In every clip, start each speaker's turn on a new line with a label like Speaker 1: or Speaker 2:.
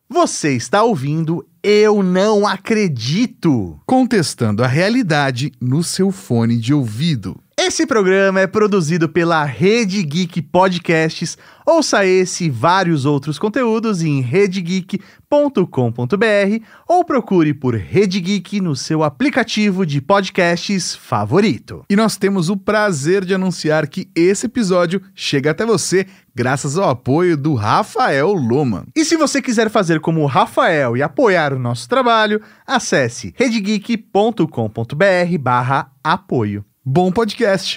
Speaker 1: Você está ouvindo Eu Não Acredito,
Speaker 2: contestando a realidade no seu fone de ouvido.
Speaker 1: Esse programa é produzido pela Rede Geek Podcasts. Ouça esse e vários outros conteúdos em redegeek.com.br ou procure por Rede Geek no seu aplicativo de podcasts favorito.
Speaker 2: E nós temos o prazer de anunciar que esse episódio chega até você graças ao apoio do Rafael Loman.
Speaker 1: E se você quiser fazer como o Rafael e apoiar o nosso trabalho, acesse redegeek.com.br/apoio.
Speaker 2: Bom podcast!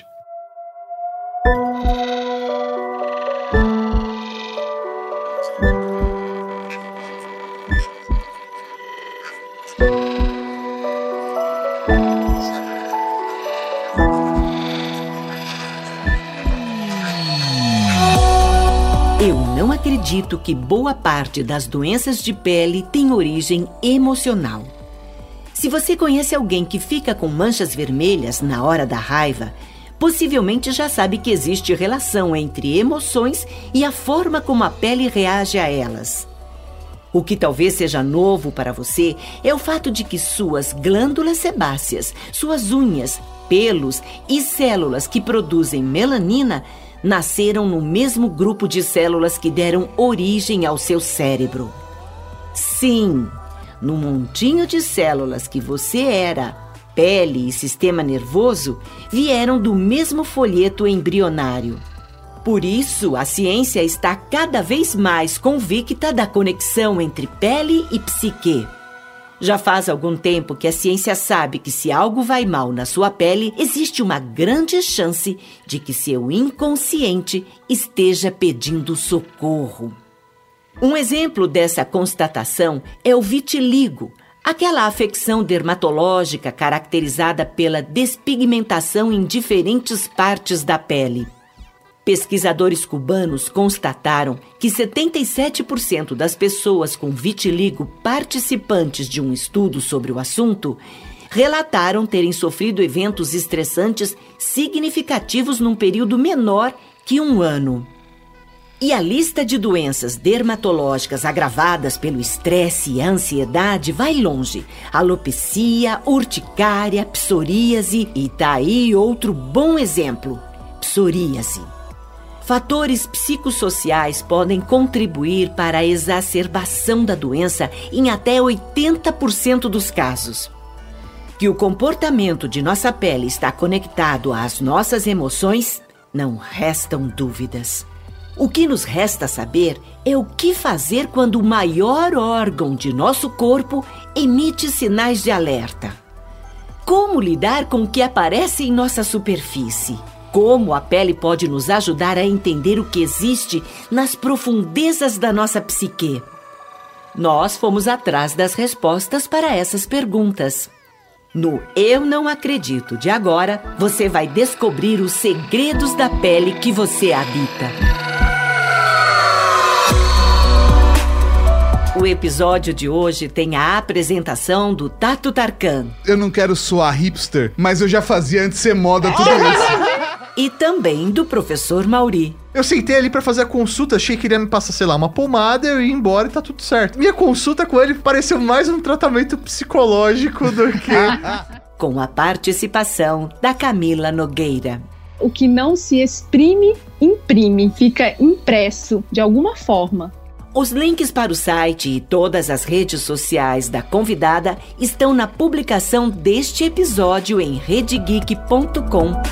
Speaker 3: Eu não acredito que boa parte das doenças de pele tem origem emocional. Se você conhece alguém que fica com manchas vermelhas na hora da raiva, possivelmente já sabe que existe relação entre emoções e a forma como a pele reage a elas. O que talvez seja novo para você é o fato de que suas glândulas sebáceas, suas unhas, pelos e células que produzem melanina nasceram no mesmo grupo de células que deram origem ao seu cérebro. Sim! No montinho de células que você era, pele e sistema nervoso, vieram do mesmo folheto embrionário. Por isso, a ciência está cada vez mais convicta da conexão entre pele e psique. Já faz algum tempo que a ciência sabe que se algo vai mal na sua pele, existe uma grande chance de que seu inconsciente esteja pedindo socorro. Um exemplo dessa constatação é o vitiligo, aquela afecção dermatológica caracterizada pela despigmentação em diferentes partes da pele. Pesquisadores cubanos constataram que 77% das pessoas com vitiligo participantes de um estudo sobre o assunto relataram terem sofrido eventos estressantes significativos num período menor que um ano. E a lista de doenças dermatológicas agravadas pelo estresse e a ansiedade vai longe. Alopecia, urticária, psoríase e tá aí outro bom exemplo, psoríase. Fatores psicossociais podem contribuir para a exacerbação da doença em até 80% dos casos. Que o comportamento de nossa pele está conectado às nossas emoções, não restam dúvidas. O que nos resta saber é o que fazer quando o maior órgão de nosso corpo emite sinais de alerta. Como lidar com o que aparece em nossa superfície? Como a pele pode nos ajudar a entender o que existe nas profundezas da nossa psique? Nós fomos atrás das respostas para essas perguntas. No Eu Não Acredito de agora, você vai descobrir os segredos da pele que você habita. O episódio de hoje tem a apresentação do Tato Tarkan.
Speaker 2: Eu não quero soar hipster, mas eu já fazia antes de ser moda tudo isso.
Speaker 3: E também do professor Mauri.
Speaker 1: Eu sentei ali pra fazer a consulta, achei que ele ia me passar, sei lá, uma pomada, eu ia embora e tá tudo certo. Minha consulta com ele pareceu mais um tratamento psicológico do que...
Speaker 3: Com a participação da Camila Nogueira.
Speaker 4: O que não se exprime, imprime, fica impresso de alguma forma.
Speaker 3: Os links para o site e todas as redes sociais da convidada estão na publicação deste episódio em redegeek.com.br.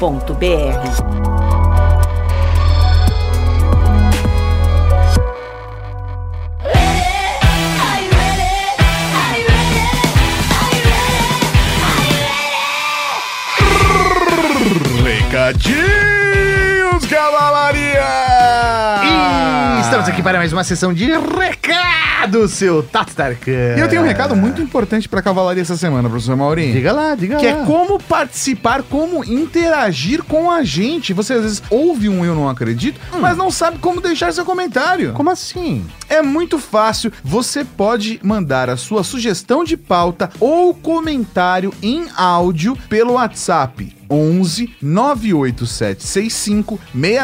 Speaker 2: Recadinhos, cavalaria!
Speaker 1: E estamos aqui para mais uma sessão de recados, seu Tato Tarkan.
Speaker 2: E eu tenho um recado muito importante pra cavalaria essa semana, professor Maurinho.
Speaker 1: Diga lá.
Speaker 2: Que é como participar, como interagir com a gente. Você às vezes ouve um Eu Não Acredito, mas não sabe como deixar seu comentário.
Speaker 1: Como assim?
Speaker 2: É muito fácil. Você pode mandar a sua sugestão de pauta ou comentário em áudio pelo WhatsApp 11 98765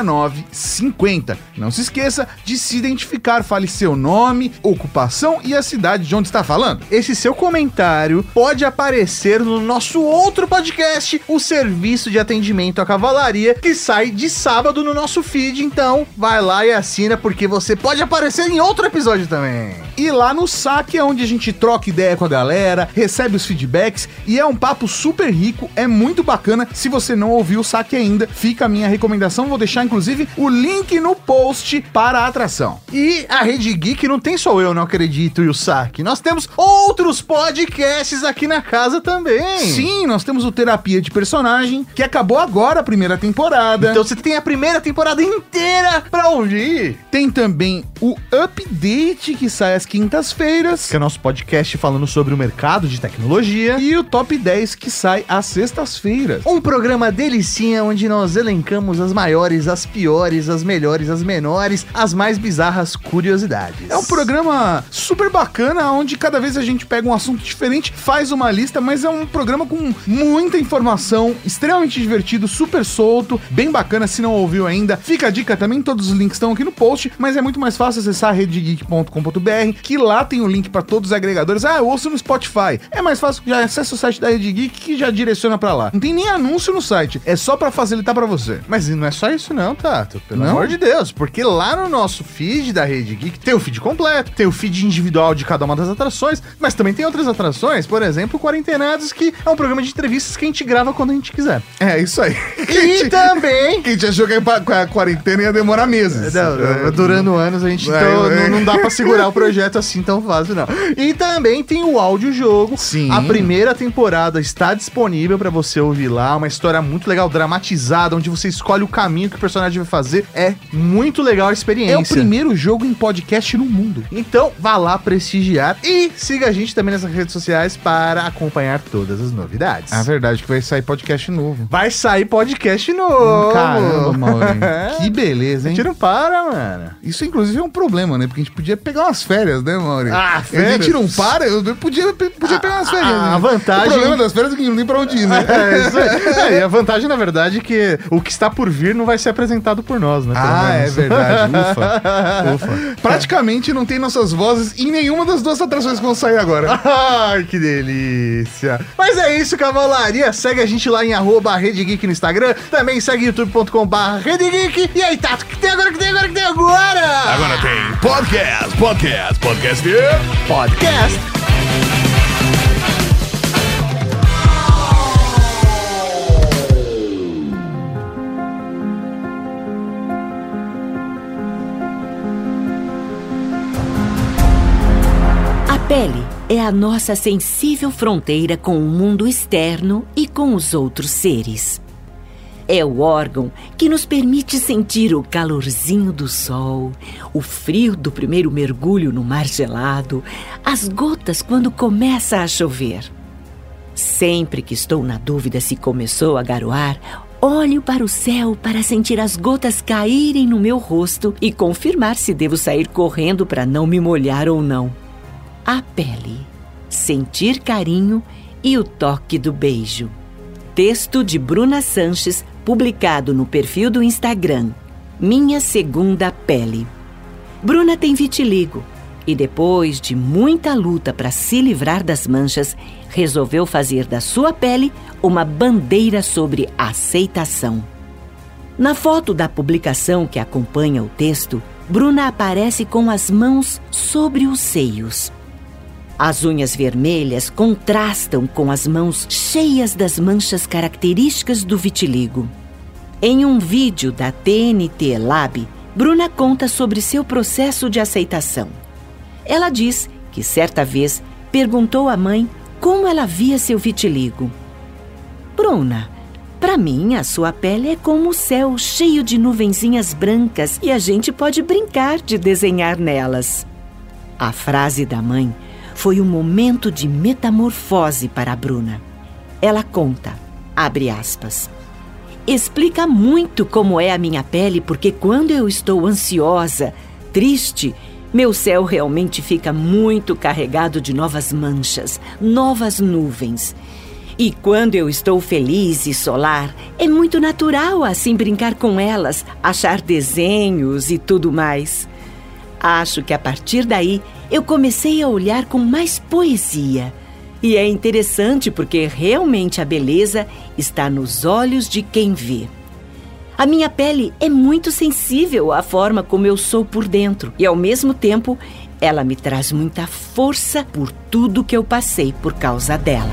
Speaker 2: 6950. Não se esqueça de se identificar, fale seu nome, ocupação e a cidade de onde está falando.
Speaker 1: Esse seu comentário pode aparecer no nosso outro podcast, o Serviço de Atendimento à Cavalaria, que sai de sábado no nosso feed. Então, vai lá e assina, porque você pode aparecer em outro episódio também.
Speaker 2: E lá no Saque é onde a gente troca ideia com a galera, recebe os feedbacks e é um papo super rico, é muito bacana. Se você não ouviu o Saque ainda, fica a minha recomendação. Vou deixar, inclusive, o link no post para a atração.
Speaker 1: E a Rede Geek não tem só Eu Não Acredito e o Saque. Nós temos outros podcasts aqui na casa também.
Speaker 2: Sim, nós temos o Terapia de Personagem, que acabou agora a primeira temporada.
Speaker 1: Então você tem a primeira temporada inteira pra ouvir.
Speaker 2: Tem também o Update, que sai às quintas-feiras,
Speaker 1: Que é nosso podcast falando sobre o mercado de tecnologia.
Speaker 2: e o Top 10, que sai às sextas-feiras.
Speaker 1: Um programa delicinha onde nós elencamos as maiores, as piores, as melhores, as menores, as mais bizarras curiosidades.
Speaker 2: É um programa super bacana, onde cada vez a gente pega um assunto diferente, faz uma lista, mas é um programa com muita informação, extremamente divertido, super solto, bem bacana. Se não ouviu ainda, fica a dica também, todos os links estão aqui no post, mas é muito mais fácil acessar redegeek.com.br, que lá tem o link para todos os agregadores. Ah, eu ouço no Spotify. É mais fácil, já acessa o site da Rede Geek, que já direciona pra lá. Não tem nem anúncio no site, é só pra facilitar pra você.
Speaker 1: Mas não é só isso não, Tato. Pelo
Speaker 2: Não?
Speaker 1: amor de Deus. Porque lá no nosso feed da Rede Geek tem o feed completo, tem o feed individual de cada uma das atrações, mas também tem outras atrações, por exemplo, Quarentenados, que é um programa de entrevistas que a gente grava quando a gente quiser.
Speaker 2: É, isso aí.
Speaker 1: E também...
Speaker 2: Quem tinha achou que a quarentena ia demorar meses.
Speaker 1: Durando anos, a gente não dá pra segurar o projeto assim tão fácil, não. E também tem o áudio-jogo.
Speaker 2: Sim.
Speaker 1: A primeira temporada está disponível pra você ouvir lá. Uma história muito legal, dramatizada, onde você escolhe o caminho que o personagem vai fazer. É muito legal a experiência.
Speaker 2: É o primeiro jogo em podcast no mundo.
Speaker 1: Então, vá lá prestigiar e siga a gente também nas redes sociais para acompanhar todas as novidades.
Speaker 2: É verdade que vai sair podcast novo.
Speaker 1: Vai sair podcast novo.
Speaker 2: Caramba, Maurinho. Que beleza,
Speaker 1: A
Speaker 2: hein?
Speaker 1: gente não para, mano.
Speaker 2: Isso, inclusive, é um problema, né? Porque a gente podia pegar umas férias, né, Maurinho?
Speaker 1: Ah,
Speaker 2: A
Speaker 1: férias?
Speaker 2: gente não para, eu podia pegar umas férias.
Speaker 1: A
Speaker 2: né?
Speaker 1: vantagem...
Speaker 2: O problema das férias é que não tem pra onde ir, né?
Speaker 1: Isso aí. E a vantagem, na verdade, é que o que está por vir não vai ser apresentado por nós, né? pelo
Speaker 2: Ah, é
Speaker 1: menos.
Speaker 2: verdade. Ufa. Praticamente não tem nossas vozes em nenhuma das duas atrações que vão sair agora.
Speaker 1: Ai, que delícia. Mas é isso, Cavalaria. Segue a gente lá em @RedeGeek no Instagram. Também segue youtube.com/RedeGeek. E aí, Tato, o que tem agora?
Speaker 5: Agora tem podcast.
Speaker 1: Podcast.
Speaker 3: A pele é a nossa sensível fronteira com o mundo externo e com os outros seres. É o órgão que nos permite sentir o calorzinho do sol, o frio do primeiro mergulho no mar gelado, as gotas quando começa a chover. Sempre que estou na dúvida se começou a garoar, olho para o céu para sentir as gotas caírem no meu rosto e confirmar se devo sair correndo para não me molhar ou não. A pele, sentir carinho e o toque do beijo. Texto de Bruna Sanches, publicado no perfil do Instagram, Minha Segunda Pele. Bruna tem vitiligo e, depois de muita luta para se livrar das manchas, resolveu fazer da sua pele uma bandeira sobre aceitação. Na foto da publicação que acompanha o texto, Bruna aparece com as mãos sobre os seios. As unhas vermelhas contrastam com as mãos cheias das manchas características do vitiligo. Em um vídeo da TNT Lab, Bruna conta sobre seu processo de aceitação. Ela diz que certa vez perguntou à mãe como ela via seu vitiligo. Bruna, para mim a sua pele é como o céu cheio de nuvenzinhas brancas e a gente pode brincar de desenhar nelas. A frase da mãe foi um momento de metamorfose para a Bruna. Ela conta, abre aspas, explica muito como é a minha pele porque quando eu estou ansiosa, triste, meu céu realmente fica muito carregado de novas manchas, novas nuvens. E quando eu estou feliz e solar, é muito natural assim brincar com elas, achar desenhos e tudo mais. Acho que a partir daí eu comecei a olhar com mais poesia. E é interessante porque realmente a beleza está nos olhos de quem vê. A minha pele é muito sensível à forma como eu sou por dentro e, ao mesmo tempo, ela me traz muita força por tudo que eu passei por causa dela.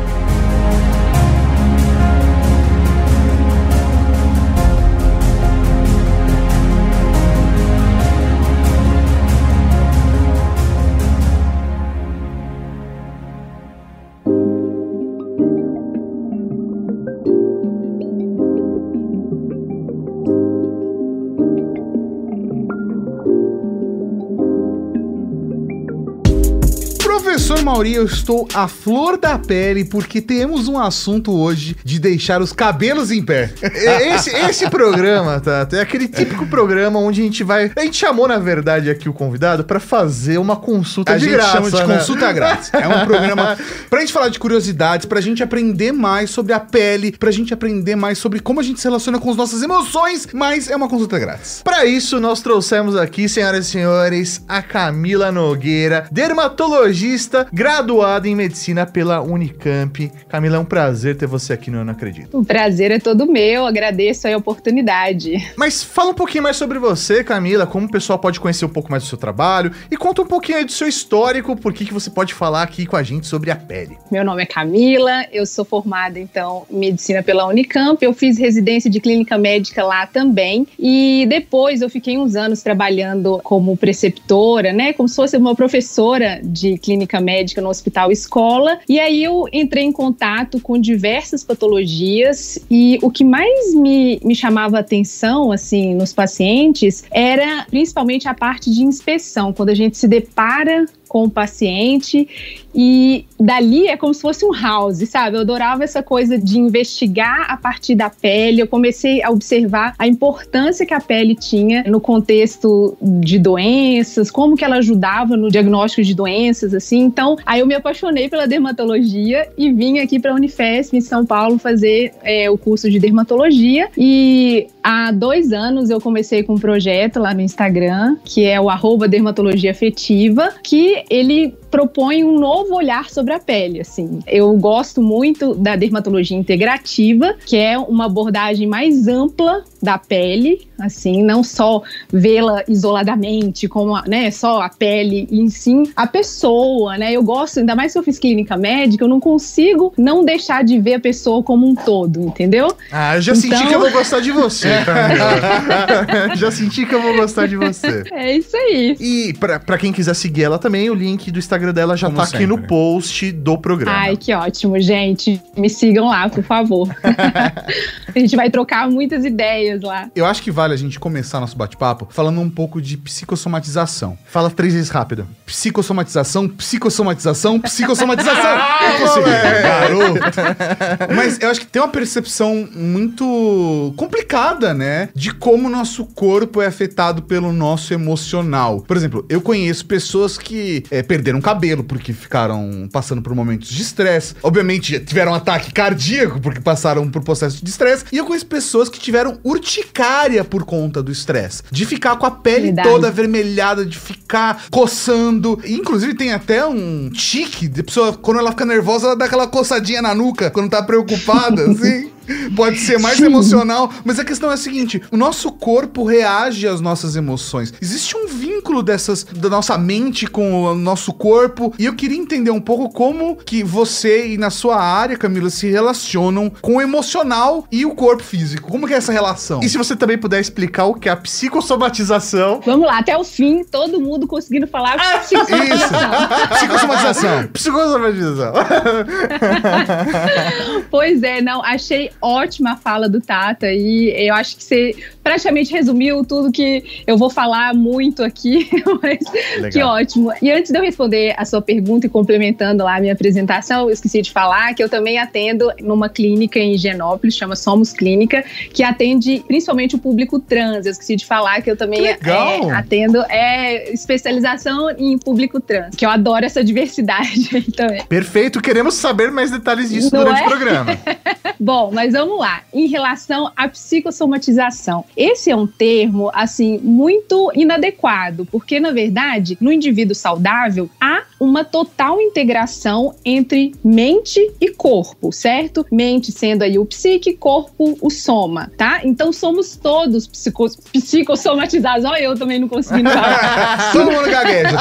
Speaker 2: Professor Mauri, eu estou à flor da pele porque temos um assunto hoje de deixar os cabelos em pé.
Speaker 1: Esse programa, Tato, é aquele típico programa onde a gente chamou, na verdade, aqui o convidado pra fazer uma consulta de graça.
Speaker 2: A gente chama de consulta grátis. É um programa pra gente falar de curiosidades, pra gente aprender mais sobre a pele, pra gente aprender mais sobre como a gente se relaciona com as nossas emoções, mas é uma consulta grátis.
Speaker 1: Pra isso, nós trouxemos aqui, senhoras e senhores, a Camila Nogueira, dermatologista, graduada em medicina pela Unicamp. Camila, é um prazer ter você aqui no Eu Não Acredito.
Speaker 4: O prazer é todo meu, agradeço a oportunidade.
Speaker 1: Mas fala um pouquinho mais sobre você, Camila, como o pessoal pode conhecer um pouco mais do seu trabalho e conta um pouquinho aí do seu histórico, por que você pode falar aqui com a gente sobre a pele.
Speaker 4: Meu nome é Camila, eu sou formada, então, em medicina pela Unicamp, eu fiz residência de clínica médica lá também e depois eu fiquei uns anos trabalhando como preceptora, né, como se fosse uma professora de clínica médica no Hospital Escola, e aí eu entrei em contato com diversas patologias e o que mais me chamava a atenção, assim, nos pacientes era principalmente a parte de inspeção, quando a gente se depara com o paciente e dali é como se fosse um house, sabe? Eu adorava essa coisa de investigar a partir da pele, eu comecei a observar a importância que a pele tinha no contexto de doenças, como que ela ajudava no diagnóstico de doenças, assim. Então, aí eu me apaixonei pela dermatologia e vim aqui para a Unifesp em São Paulo fazer o curso de dermatologia e há 2 anos eu comecei com um projeto lá no Instagram, que é o @dermatologiaafetiva, que ele propõe um novo olhar sobre a pele, assim. Eu gosto muito da dermatologia integrativa, que é uma abordagem mais ampla da pele, assim, não só vê-la isoladamente, como, né, só a pele, e sim a pessoa, né? Eu gosto, ainda mais se eu fiz clínica médica, eu não consigo não deixar de ver a pessoa como um todo, entendeu?
Speaker 1: Ah, eu já senti que eu vou gostar de você, Camila. Já senti que eu vou gostar de você.
Speaker 4: É isso aí.
Speaker 1: E pra quem quiser seguir ela também, o link do Instagram dela já tá aqui no post do programa.
Speaker 4: Ai, que ótimo, gente. Me sigam lá, por favor. A gente vai trocar muitas ideias lá.
Speaker 2: Eu acho que vale a gente começar nosso bate-papo falando um pouco de psicossomatização.
Speaker 1: Fala 3 vezes rápido.
Speaker 2: Psicossomatização. Eu consegui, garoto. Mas eu acho que tem uma percepção muito complicada, né? De como o nosso corpo é afetado pelo nosso emocional. Por exemplo, eu conheço pessoas que perderam cabelo porque ficaram passando por momentos de estresse. Obviamente, tiveram um ataque cardíaco porque passaram por processo de estresse. E eu conheço pessoas que tiveram urticária por conta do estresse. De ficar com a pele toda avermelhada, de ficar coçando. E, inclusive, tem até um tique de pessoa, quando ela fica nervosa, ela dá aquela coçadinha na nuca, quando tá preocupada, assim. Pode ser mais emocional, mas a questão é a seguinte: o nosso corpo reage às nossas emoções. Existe um vínculo da nossa mente com o nosso corpo, e eu queria entender um pouco como que você e na sua área, Camila, se relacionam com o emocional e o corpo físico. Como que é essa relação?
Speaker 1: E se você também puder explicar o que é a psicossomatização.
Speaker 4: Vamos lá, até o fim, todo mundo conseguindo falar psicossomatização.
Speaker 2: Psicossomatização.
Speaker 1: Psicossomatização.
Speaker 4: Pois é, não, achei ótima a fala do Tata e eu acho que você praticamente resumiu tudo que eu vou falar muito aqui, mas legal. Que ótimo. E antes de eu responder a sua pergunta e complementando lá a minha apresentação, eu esqueci de falar que eu também atendo numa clínica em Higienópolis, chama Somos Clínica, que atende principalmente o público trans. Eu esqueci de falar que eu também atendo especialização em público trans, que eu adoro essa diversidade aí também.
Speaker 1: Perfeito, queremos saber mais detalhes disso durante o programa.
Speaker 4: Bom, mas vamos lá. Em relação à psicossomatização, esse é um termo, assim, muito inadequado, porque, na verdade, no indivíduo saudável, há uma total integração entre mente e corpo, certo? Mente sendo aí o psique, corpo o soma, tá? Então, somos todos psicossomatizados. Olha, eu também não consegui falar.
Speaker 2: Todo mundo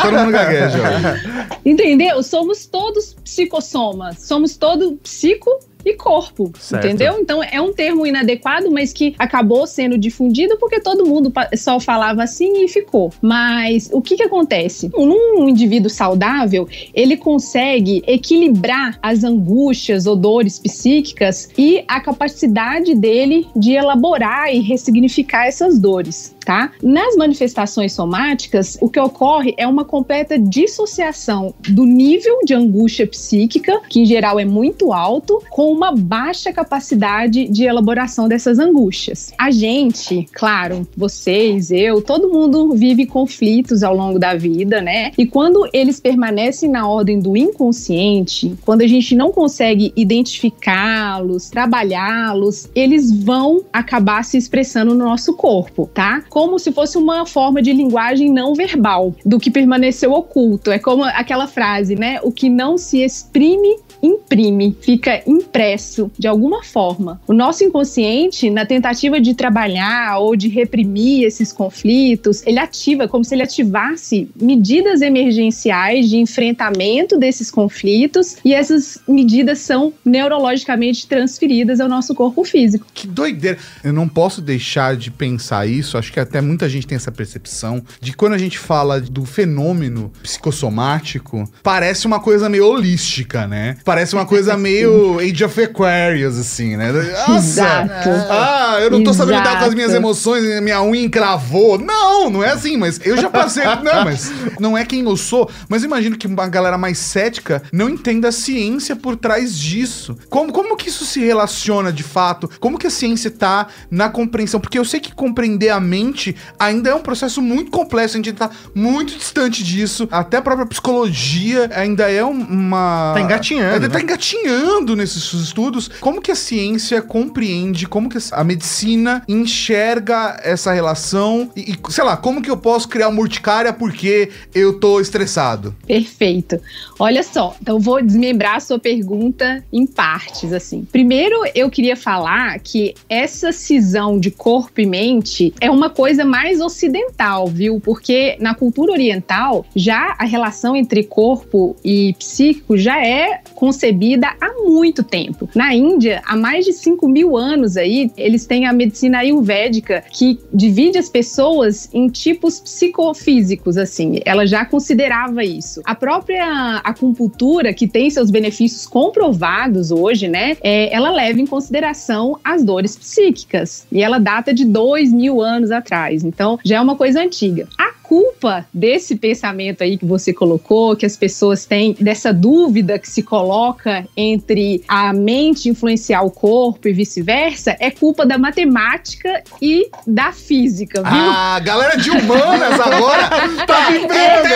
Speaker 2: gagueja.
Speaker 4: Entendeu? Somos todos psicossomas. Somos todos psico e corpo, certo. Entendeu? Então é um termo inadequado, mas que acabou sendo difundido porque todo mundo só falava assim e ficou. Mas o que acontece? Num indivíduo saudável, ele consegue equilibrar as angústias ou dores psíquicas e a capacidade dele de elaborar e ressignificar essas dores. Tá? Nas manifestações somáticas, o que ocorre é uma completa dissociação do nível de angústia psíquica, que em geral é muito alto, com uma baixa capacidade de elaboração dessas angústias. A gente, claro, vocês, eu, todo mundo vive conflitos ao longo da vida, né? E quando eles permanecem na ordem do inconsciente, quando a gente não consegue identificá-los, trabalhá-los, eles vão acabar se expressando no nosso corpo, tá? Como se fosse uma forma de linguagem não verbal do que permaneceu oculto. É como aquela frase, né? O que não se exprime, imprime, fica impresso de alguma forma. O nosso inconsciente, na tentativa de trabalhar ou de reprimir esses conflitos, ele ativa, como se ele ativasse medidas emergenciais de enfrentamento desses conflitos, e essas medidas são neurologicamente transferidas ao nosso corpo físico.
Speaker 2: Que doideira! Eu não posso deixar de pensar isso, acho que até muita gente tem essa percepção de quando a gente fala do fenômeno psicossomático, parece uma coisa meio holística, né? Parece uma coisa meio Age of Aquarius, assim, né? Nossa!
Speaker 4: Exato.
Speaker 2: Eu não tô sabendo lidar com as minhas emoções, minha unha encravou. Não é assim, mas eu já passei. Não, mas não é quem eu sou. Mas imagino que uma galera mais cética não entenda a ciência por trás disso. Como que isso se relaciona de fato? Como que a ciência tá na compreensão? Porque eu sei que compreender a mente ainda é um processo muito complexo, a gente tá muito distante disso. Até a própria psicologia ainda é uma...
Speaker 1: Tá engatinhando.
Speaker 2: Tá engatinhando nesses estudos. Como que a ciência compreende, como que a medicina enxerga essa relação e sei lá, como que eu posso criar uma urticária porque eu tô estressado?
Speaker 4: Perfeito. Olha só, então vou desmembrar a sua pergunta em partes, assim. Primeiro, eu queria falar que essa cisão de corpo e mente é uma coisa mais ocidental, viu? Porque na cultura oriental, já a relação entre corpo e psíquico já é concebida há muito tempo. Na Índia, há mais de 5.000 anos aí, eles têm a medicina ayurvédica que divide as pessoas em tipos psicofísicos, assim. Ela já considerava isso. A própria acupuntura, que tem seus benefícios comprovados hoje, né, ela leva em consideração as dores psíquicas. E ela data de 2.000 anos atrás. Então, já é uma coisa antiga. A culpa desse pensamento aí que você colocou, que as pessoas têm, dessa dúvida que se coloca entre a mente influenciar o corpo e vice-versa, é culpa da matemática e da física, viu?
Speaker 2: Ah, galera de humanas agora tá vibrando!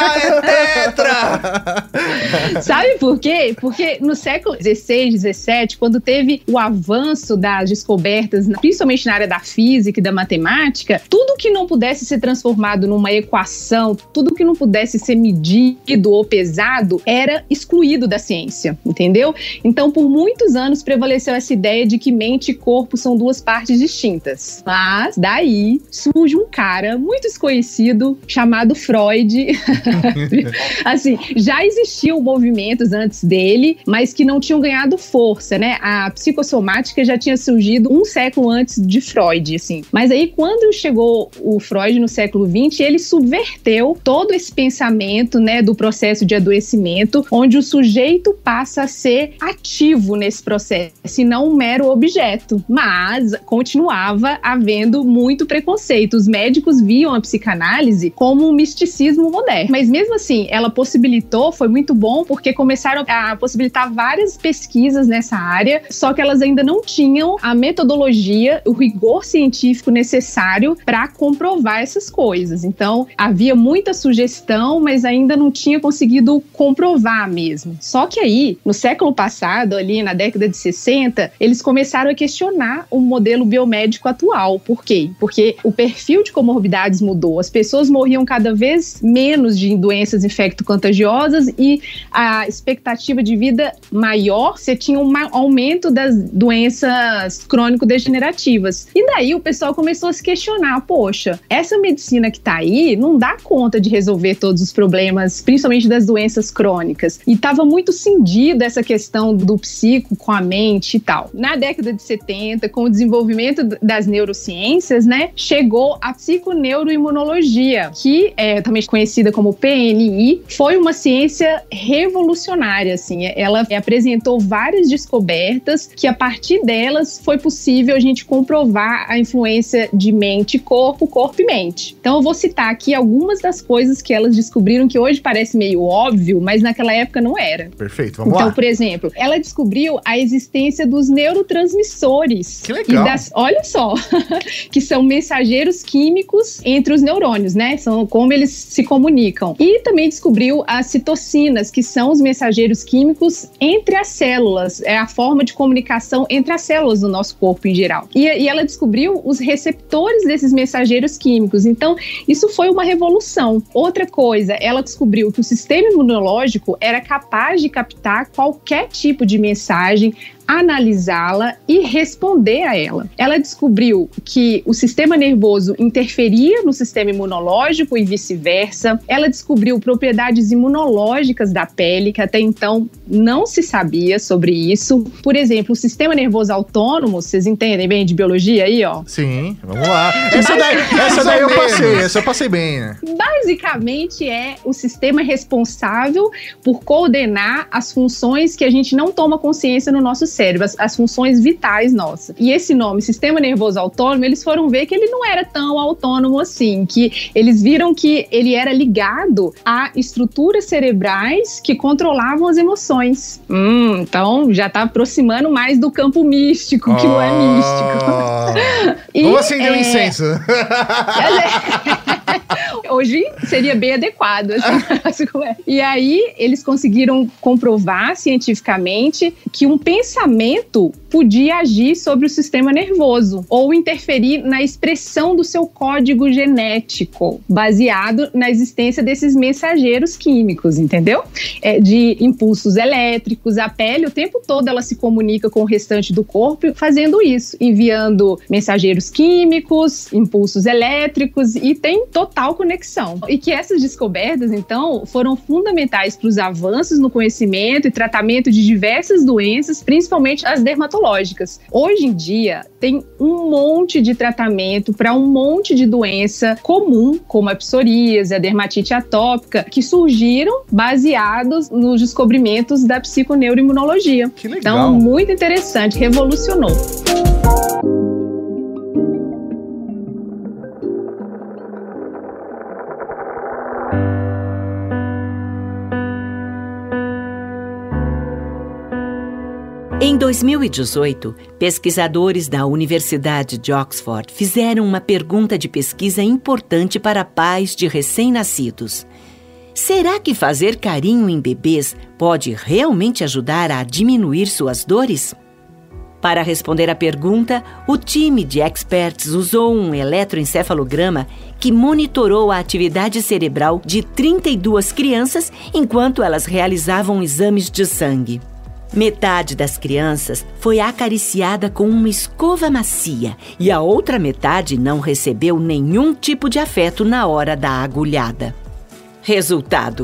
Speaker 2: É tetra!
Speaker 4: Sabe por quê? Porque no século XVI, XVII, quando teve o avanço das descobertas, principalmente na área da física e da matemática, tudo que não pudesse ser transformado numa equação, tudo que não pudesse ser medido ou pesado, era excluído da ciência, entendeu? Então, por muitos anos prevaleceu essa ideia de que mente e corpo são duas partes distintas. Mas, daí, surge um cara muito desconhecido, chamado Freud. Assim, já existia tinham movimentos antes dele, mas que não tinham ganhado força, né? A psicossomática já tinha surgido um século antes de Freud, assim. Mas aí, quando chegou o Freud no século XX, ele subverteu todo esse pensamento, né, do processo de adoecimento, onde o sujeito passa a ser ativo nesse processo, e não um mero objeto. Mas continuava havendo muito preconceito. Os médicos viam a psicanálise como um misticismo moderno. Mas mesmo assim, ela possibilitou, foi muito bom, porque começaram a possibilitar várias pesquisas nessa área, só que elas ainda não tinham a metodologia, o rigor científico necessário para comprovar essas coisas. Então, havia muita sugestão, mas ainda não tinha conseguido comprovar mesmo. Só que aí, no século passado, ali na década de 60, eles começaram a questionar o modelo biomédico atual. Por quê? Porque o perfil de comorbidades mudou. As pessoas morriam cada vez menos de doenças infecto-contagiosas e a expectativa de vida maior, você tinha um aumento das doenças crônico-degenerativas. E daí o pessoal começou a se questionar, poxa, essa medicina que tá aí não dá conta de resolver todos os problemas, principalmente das doenças crônicas. E estava muito cindida essa questão do psico com a mente e tal. Na década de 70, com o desenvolvimento das neurociências, né, chegou a psiconeuroimunologia, que é também conhecida como PNI, foi uma ciência revolucionária, assim. Ela apresentou várias descobertas que, a partir delas, foi possível a gente comprovar a influência de mente e corpo, corpo e mente. Então, eu vou citar aqui algumas das coisas que elas descobriram, que hoje parece meio óbvio, mas naquela época não era.
Speaker 2: Perfeito, vamos lá.
Speaker 4: Então, por exemplo, ela descobriu a existência dos neurotransmissores.
Speaker 2: Que legal.
Speaker 4: Olha só, que são mensageiros químicos entre os neurônios, né? São como eles se comunicam. E também descobriu as citocinas, que são os mensageiros químicos entre as células. É a forma de comunicação entre as células do nosso corpo em geral. E ela descobriu os receptores desses mensageiros químicos. Então, isso foi uma revolução. Outra coisa, ela descobriu que o sistema imunológico era capaz de captar qualquer tipo de mensagem, analisá-la e responder a ela. Ela descobriu que o sistema nervoso interferia no sistema imunológico e vice-versa. Ela descobriu propriedades imunológicas da pele, que até então não se sabia sobre isso. Por exemplo, o sistema nervoso autônomo, vocês entendem bem de biologia aí, ó?
Speaker 2: Sim, vamos lá. Essa daí eu passei bem, né?
Speaker 4: Basicamente é o sistema responsável por coordenar as funções que a gente não toma consciência no nosso cérebro, as funções vitais nossas. E esse nome, sistema nervoso autônomo, eles foram ver que ele não era tão autônomo assim, que eles viram que ele era ligado a estruturas cerebrais que controlavam as emoções. Então já tá aproximando mais do campo místico, que não é místico.
Speaker 2: Vamos acender um incenso.
Speaker 4: Hoje seria bem adequado. Assim, e aí, eles conseguiram comprovar cientificamente que um pensamento podia agir sobre o sistema nervoso ou interferir na expressão do seu código genético, baseado na existência desses mensageiros químicos, entendeu? De impulsos elétricos. A pele, o tempo todo, ela se comunica com o restante do corpo fazendo isso, enviando mensageiros químicos, impulsos elétricos, e tem total conexão. E que essas descobertas, então, foram fundamentais para os avanços no conhecimento e tratamento de diversas doenças, principalmente as dermatológicas. Hoje em dia, tem um monte de tratamento para um monte de doença comum, como a psoríase, a dermatite atópica, que surgiram baseados nos descobrimentos da psiconeuroimunologia.
Speaker 2: Que legal.
Speaker 4: Então, muito interessante, revolucionou.
Speaker 3: Em 2018, pesquisadores da Universidade de Oxford fizeram uma pergunta de pesquisa importante para pais de recém-nascidos. Será que fazer carinho em bebês pode realmente ajudar a diminuir suas dores? Para responder à pergunta, o time de experts usou um eletroencefalograma que monitorou a atividade cerebral de 32 crianças enquanto elas realizavam exames de sangue. Metade das crianças foi acariciada com uma escova macia e a outra metade não recebeu nenhum tipo de afeto na hora da agulhada. Resultado: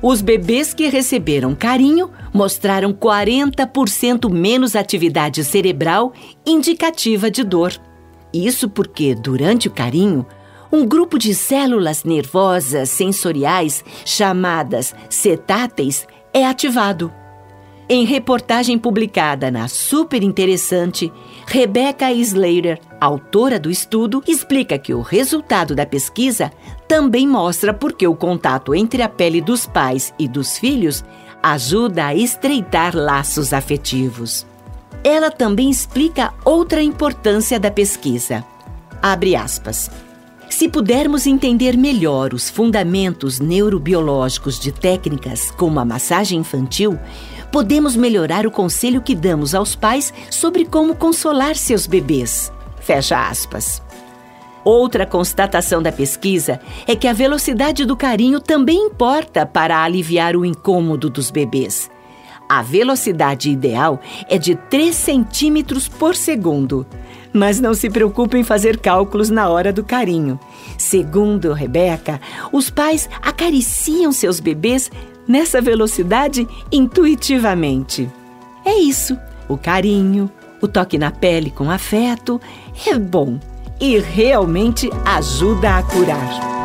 Speaker 3: Os bebês que receberam carinho mostraram 40% menos atividade cerebral indicativa de dor. Isso porque, durante o carinho, um grupo de células nervosas sensoriais, chamadas cetáteis, é ativado. Em reportagem publicada na Super Interessante, Rebecca Slater, autora do estudo, explica que o resultado da pesquisa também mostra por que o contato entre a pele dos pais e dos filhos ajuda a estreitar laços afetivos. Ela também explica outra importância da pesquisa. Abre aspas. Se pudermos entender melhor os fundamentos neurobiológicos de técnicas como a massagem infantil, podemos melhorar o conselho que damos aos pais sobre como consolar seus bebês. Fecha aspas. Outra constatação da pesquisa é que a velocidade do carinho também importa para aliviar o incômodo dos bebês. A velocidade ideal é de 3 centímetros por segundo. Mas não se preocupe em fazer cálculos na hora do carinho. Segundo Rebecca, os pais acariciam seus bebês nessa velocidade intuitivamente. É isso. O carinho, o toque na pele com afeto é bom e realmente ajuda a curar.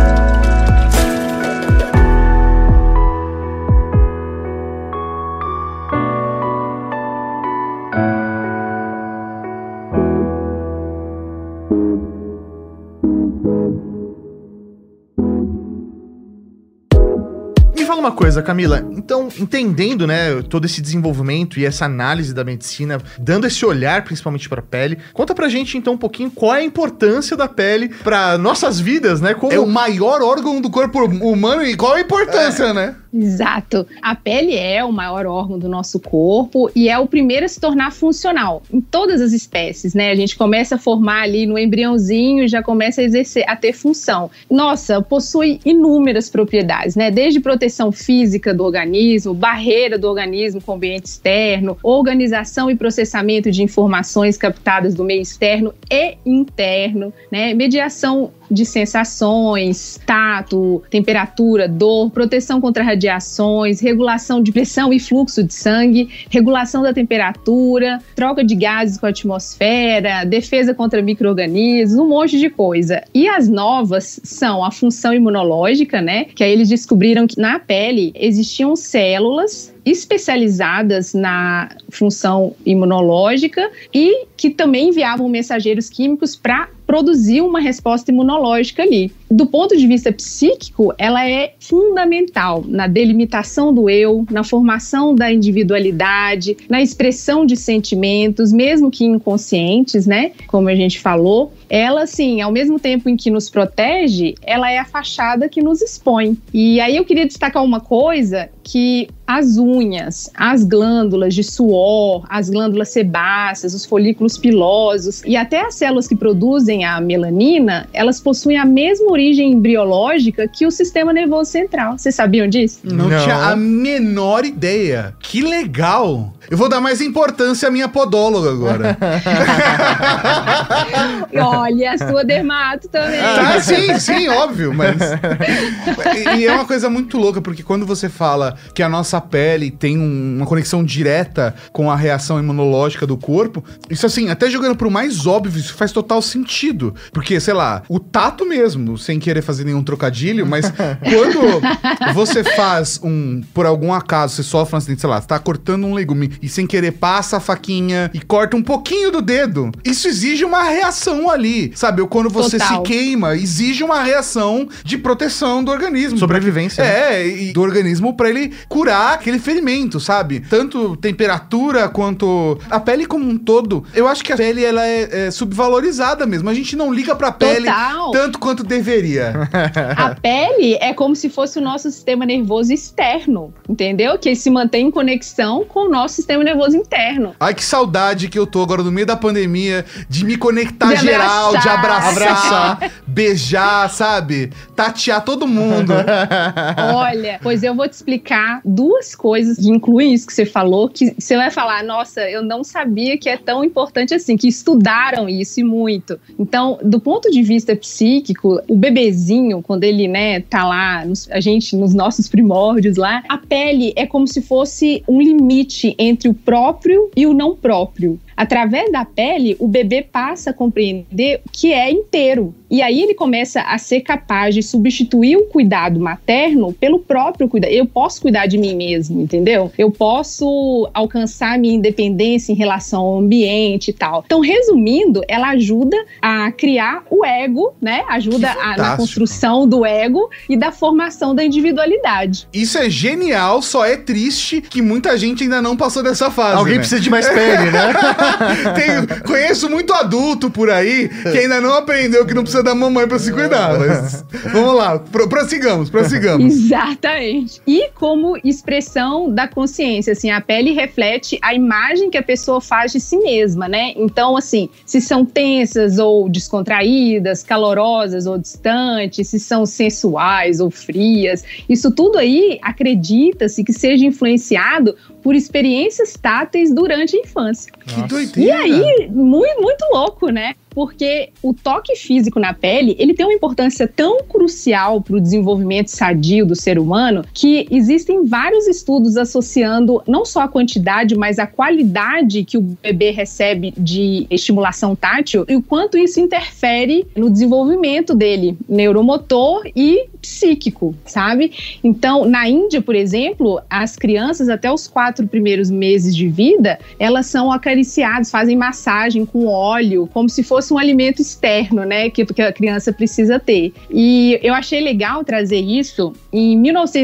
Speaker 1: Uma coisa, Camila, então, entendendo, né, todo esse desenvolvimento e essa análise da medicina, dando esse olhar principalmente para a pele, conta pra gente então um pouquinho qual é a importância da pele para nossas vidas, né? Como...
Speaker 2: É o maior órgão do corpo humano e qual a importância, né?
Speaker 4: Exato. A pele é o maior órgão do nosso corpo e é o primeiro a se tornar funcional em todas as espécies, né? A gente começa a formar ali no embriãozinho e já começa a ter função. Nossa, possui inúmeras propriedades, né? Desde proteção física do organismo, barreira do organismo com o ambiente externo, organização e processamento de informações captadas do meio externo e interno, né? Mediação de sensações, tato, temperatura, dor, proteção contra radiações, regulação de pressão e fluxo de sangue, regulação da temperatura, troca de gases com a atmosfera, defesa contra micro-organismos, um monte de coisa. E as novas são a função imunológica, né? Que aí eles descobriram que na pele existiam células especializadas na função imunológica e que também enviavam mensageiros químicos para produzir uma resposta imunológica ali. Do ponto de vista psíquico, ela é fundamental na delimitação do eu, na formação da individualidade, na expressão de sentimentos, mesmo que inconscientes, né? Como a gente falou. Ela, assim, ao mesmo tempo em que nos protege, ela é a fachada que nos expõe. E aí eu queria destacar uma coisa, que as unhas, as glândulas de suor, as glândulas sebáceas, os folículos pilosos e até as células que produzem a melanina, elas possuem a mesma origem embriológica que o sistema nervoso central. Vocês sabiam disso?
Speaker 2: Não tinha a menor ideia. Que legal! Eu vou dar mais importância à minha podóloga agora.
Speaker 4: Olha, a sua dermato também.
Speaker 2: Tá, sim, óbvio, mas... E é uma coisa muito louca, porque quando você fala que a nossa pele tem uma conexão direta com a reação imunológica do corpo, isso assim, até jogando pro mais óbvio, isso faz total sentido. Porque, sei lá, o tato mesmo, sem querer fazer nenhum trocadilho, mas quando você faz por algum acaso, você sofre um acidente, sei lá, você tá cortando um legume e sem querer passa a faquinha e corta um pouquinho do dedo, isso exige uma reação ali, sabe? Ou quando você se queima, exige uma reação de proteção do organismo.
Speaker 1: Sobrevivência.
Speaker 2: E do organismo pra ele curar aquele ferimento, sabe? Tanto temperatura quanto a pele como um todo. Eu acho que a pele, ela é subvalorizada mesmo. A gente não liga pra pele tanto quanto deveria.
Speaker 4: A pele é como se fosse o nosso sistema nervoso externo, entendeu? Que ele se mantém em conexão com o nosso sistema nervoso interno.
Speaker 2: Ai, que saudade que eu tô agora no meio da pandemia de me conectar de geral, de abraçar, beijar, sabe? Tatear todo mundo.
Speaker 4: Olha, pois eu vou te explicar explicar duas coisas que incluem isso que você falou, que você vai falar, nossa, eu não sabia que é tão importante assim, que estudaram isso e muito. Então, do ponto de vista psíquico, o bebezinho, quando ele, né, tá lá, nos nossos primórdios lá, a pele é como se fosse um limite entre o próprio e o não próprio. Através da pele, o bebê passa a compreender que é inteiro. E aí ele começa a ser capaz de substituir o cuidado materno pelo próprio cuidado. Eu posso cuidar de mim mesmo, entendeu? Eu posso alcançar a minha independência em relação ao ambiente e tal. Então, resumindo, ela ajuda a criar o ego, né? Ajuda na construção do ego e da formação da individualidade.
Speaker 2: Isso é genial, só é triste que muita gente ainda não passou dessa fase.
Speaker 1: Alguém precisa de mais pele, né?
Speaker 2: Conheço muito adulto por aí que ainda não aprendeu que não precisa da mamãe pra se cuidar. Mas vamos lá, prossigamos.
Speaker 4: Exatamente. E como expressão da consciência, assim, a pele reflete a imagem que a pessoa faz de si mesma, né? Então, assim, se são tensas ou descontraídas, calorosas ou distantes, se são sensuais ou frias, isso tudo aí acredita-se que seja influenciado por experiências táteis durante a infância.
Speaker 2: Que doideira.
Speaker 4: E aí, muito louco, né? Porque o toque físico na pele, ele tem uma importância tão crucial para o desenvolvimento sadio do ser humano, que existem vários estudos associando não só a quantidade, mas a qualidade que o bebê recebe de estimulação tátil e o quanto isso interfere no desenvolvimento dele, neuromotor e psíquico, sabe? Então, na Índia, por exemplo, as crianças até os 4 primeiros meses de vida, elas são acariciadas, fazem massagem com óleo, como se fosse um alimento externo, né, que a criança precisa ter. E eu achei legal trazer isso. Em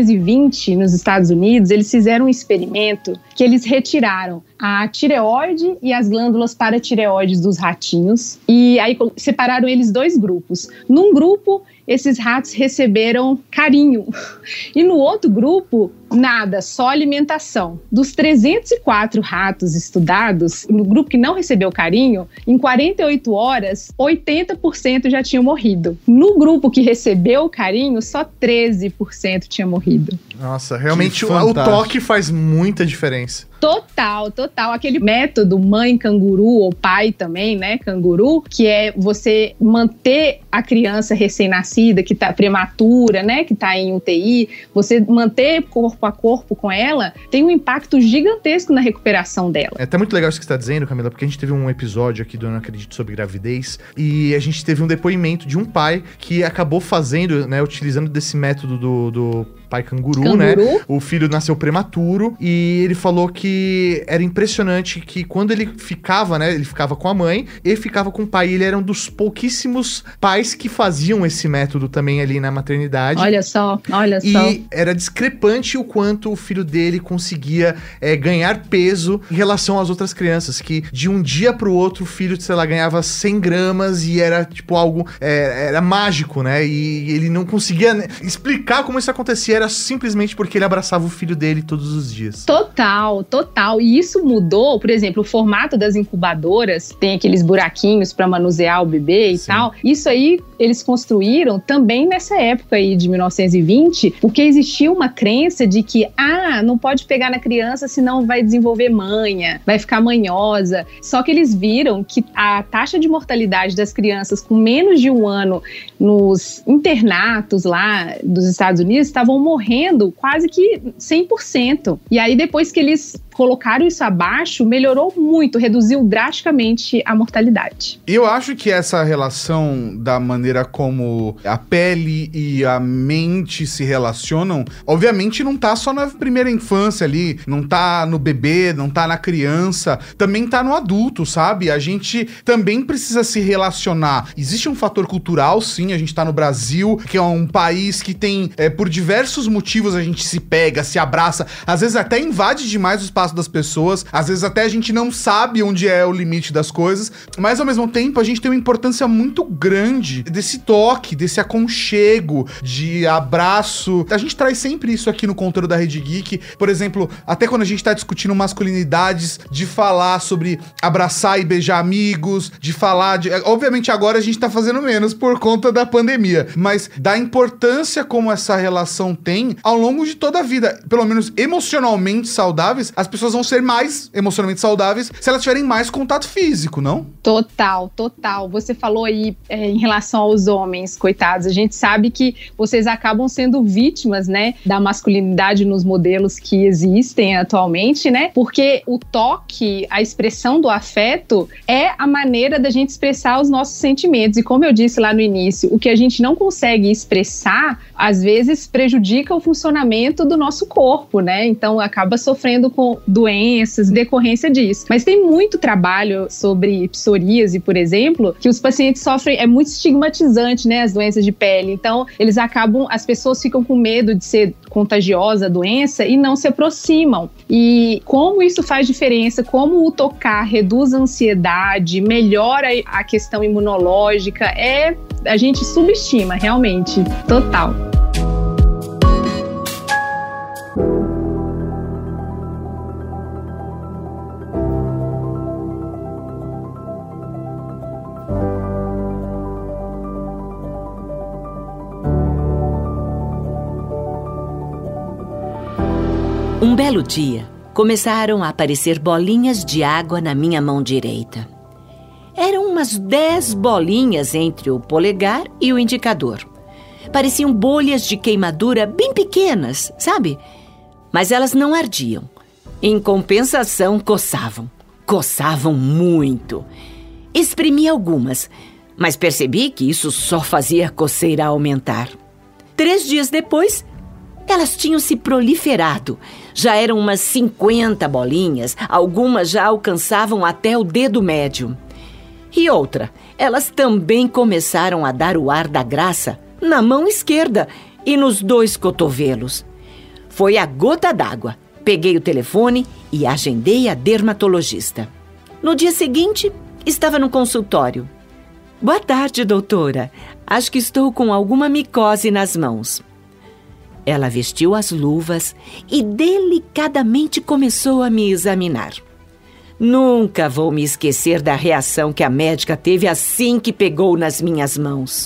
Speaker 4: 1920, nos Estados Unidos, eles fizeram um experimento que eles retiraram a tireoide e as glândulas paratireoides dos ratinhos e aí separaram eles 2 grupos. Num grupo, esses ratos receberam carinho e no outro grupo, nada, só alimentação. Dos 304 ratos estudados, no grupo que não recebeu carinho, em 48 horas, 80% já tinham morrido. No grupo que recebeu carinho, só 13% tinha morrido.
Speaker 1: Nossa, realmente o toque faz muita diferença.
Speaker 4: Total. Aquele método mãe canguru, ou pai também, né, canguru, que é você manter a criança recém-nascida, que tá prematura, né, que tá em UTI, você manter corpo a corpo com ela, tem um impacto gigantesco na recuperação dela.
Speaker 1: É até muito legal isso que você tá dizendo, Camila, porque a gente teve um episódio aqui do Eu Não Acredito sobre gravidez, e a gente teve um depoimento de um pai que acabou fazendo, né, utilizando desse método do pai canguru, né? O filho nasceu prematuro e ele falou que era impressionante que quando ele ficava, né? Ele ficava com a mãe e ficava com o pai. Ele era um dos pouquíssimos pais que faziam esse método também ali na maternidade.
Speaker 4: Olha só.
Speaker 1: E era discrepante o quanto o filho dele conseguia ganhar peso em relação às outras crianças, que de um dia pro outro o filho, sei lá, ganhava 100 gramas e era tipo algo, era mágico, né? E ele não conseguia explicar como isso acontecia, era simplesmente porque ele abraçava o filho dele todos os dias.
Speaker 4: Total. E isso mudou, por exemplo, o formato das incubadoras, tem aqueles buraquinhos para manusear o bebê e tal. Isso aí eles construíram também nessa época aí de 1920, porque existia uma crença de que, não pode pegar na criança senão vai desenvolver manha, vai ficar manhosa. Só que eles viram que a taxa de mortalidade das crianças com menos de 1 ano nos internatos lá dos Estados Unidos estavam morrendo quase que 100%. E aí, depois que eles colocaram isso abaixo, melhorou muito, reduziu drasticamente a mortalidade.
Speaker 2: Eu acho que essa relação da maneira como a pele e a mente se relacionam, obviamente não tá só na primeira infância ali, não tá no bebê, não tá na criança, também tá no adulto, sabe? A gente também precisa se relacionar. Existe um fator cultural, sim, a gente tá no Brasil, que é um país que tem, por diversos motivos, a gente se pega, se abraça, às vezes até invade demais os espaços espaço das pessoas. Às vezes até a gente não sabe onde é o limite das coisas, mas ao mesmo tempo a gente tem uma importância muito grande desse toque, desse aconchego, de abraço. A gente traz sempre isso aqui no conteúdo da Rede Geek. Por exemplo, até quando a gente tá discutindo masculinidades, de falar sobre abraçar e beijar amigos, de falar de... Obviamente agora a gente tá fazendo menos por conta da pandemia, mas da importância como essa relação tem ao longo de toda a vida. Pelo menos emocionalmente saudáveis, as pessoas vão ser mais emocionalmente saudáveis se elas tiverem mais contato físico, não?
Speaker 4: Total. Você falou aí em relação aos homens, coitados, a gente sabe que vocês acabam sendo vítimas, né, da masculinidade nos modelos que existem atualmente, né, porque o toque, a expressão do afeto é a maneira da gente expressar os nossos sentimentos, e como eu disse lá no início, o que a gente não consegue expressar, às vezes prejudica o funcionamento do nosso corpo, né, então acaba sofrendo com doenças, decorrência disso. Mas tem muito trabalho sobre psoríase, por exemplo, que os pacientes sofrem, é muito estigmatizante, né, as doenças de pele, então eles acabam, as pessoas ficam com medo de ser contagiosa a doença e não se aproximam. E como isso faz diferença, como o tocar reduz a ansiedade, melhora a questão imunológica, a gente subestima realmente, total.
Speaker 3: Um belo dia, começaram a aparecer bolinhas de água na minha mão direita. Eram umas 10 bolinhas entre o polegar e o indicador. Pareciam bolhas de queimadura bem pequenas, sabe? Mas elas não ardiam. Em compensação, coçavam. Coçavam muito. Exprimi algumas, mas percebi que isso só fazia a coceira aumentar. 3 dias depois, elas tinham se proliferado. Já eram umas 50 bolinhas, algumas já alcançavam até o dedo médio. E outra, elas também começaram a dar o ar da graça na mão esquerda e nos 2 cotovelos. Foi a gota d'água. Peguei o telefone e agendei a dermatologista. No dia seguinte, estava no consultório. Boa tarde, doutora. Acho que estou com alguma micose nas mãos. Ela vestiu as luvas e delicadamente começou a me examinar. Nunca vou me esquecer da reação que a médica teve assim que pegou nas minhas mãos.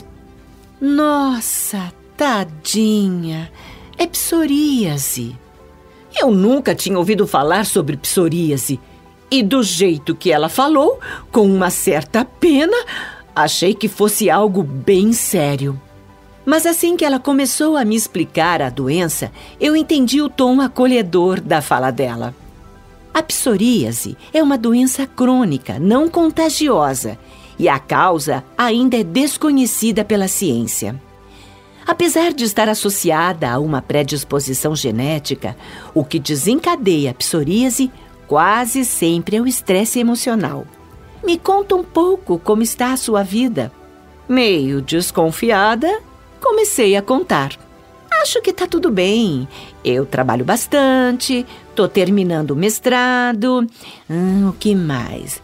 Speaker 3: Nossa, tadinha, é psoríase. Eu nunca tinha ouvido falar sobre psoríase. E do jeito que ela falou, com uma certa pena, achei que fosse algo bem sério. Mas assim que ela começou a me explicar a doença, eu entendi o tom acolhedor da fala dela. A psoríase é uma doença crônica, não contagiosa, e a causa ainda é desconhecida pela ciência. Apesar de estar associada a uma predisposição genética, o que desencadeia a psoríase quase sempre é o estresse emocional. Me conta um pouco como está a sua vida. Meio desconfiada, comecei a contar. Acho que tá tudo bem. Eu trabalho bastante, tô terminando o mestrado. O que mais?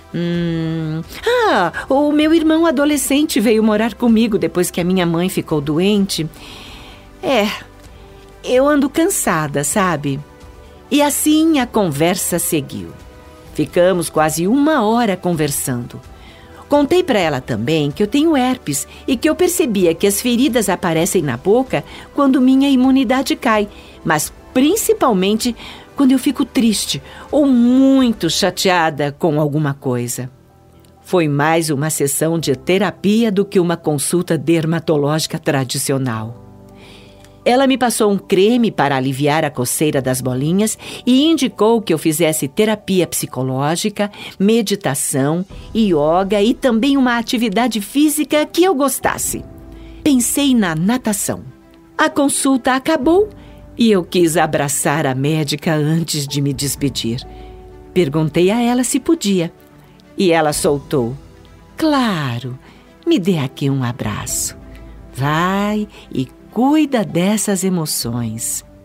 Speaker 3: O meu irmão adolescente veio morar comigo depois que a minha mãe ficou doente. Eu ando cansada, sabe? E assim a conversa seguiu. Ficamos quase 1 hora conversando. Contei para ela também que eu tenho herpes e que eu percebia que as feridas aparecem na boca quando minha imunidade cai, mas principalmente quando eu fico triste ou muito chateada com alguma coisa. Foi mais uma sessão de terapia do que uma consulta dermatológica tradicional. Ela me passou um creme para aliviar a coceira das bolinhas e indicou que eu fizesse terapia psicológica, meditação, yoga e também uma atividade física que eu gostasse. Pensei na natação. A consulta acabou e eu quis abraçar a médica antes de me despedir. Perguntei a ela se podia e ela soltou: "Claro, me dê aqui um abraço. Vai e cuida dessas emoções."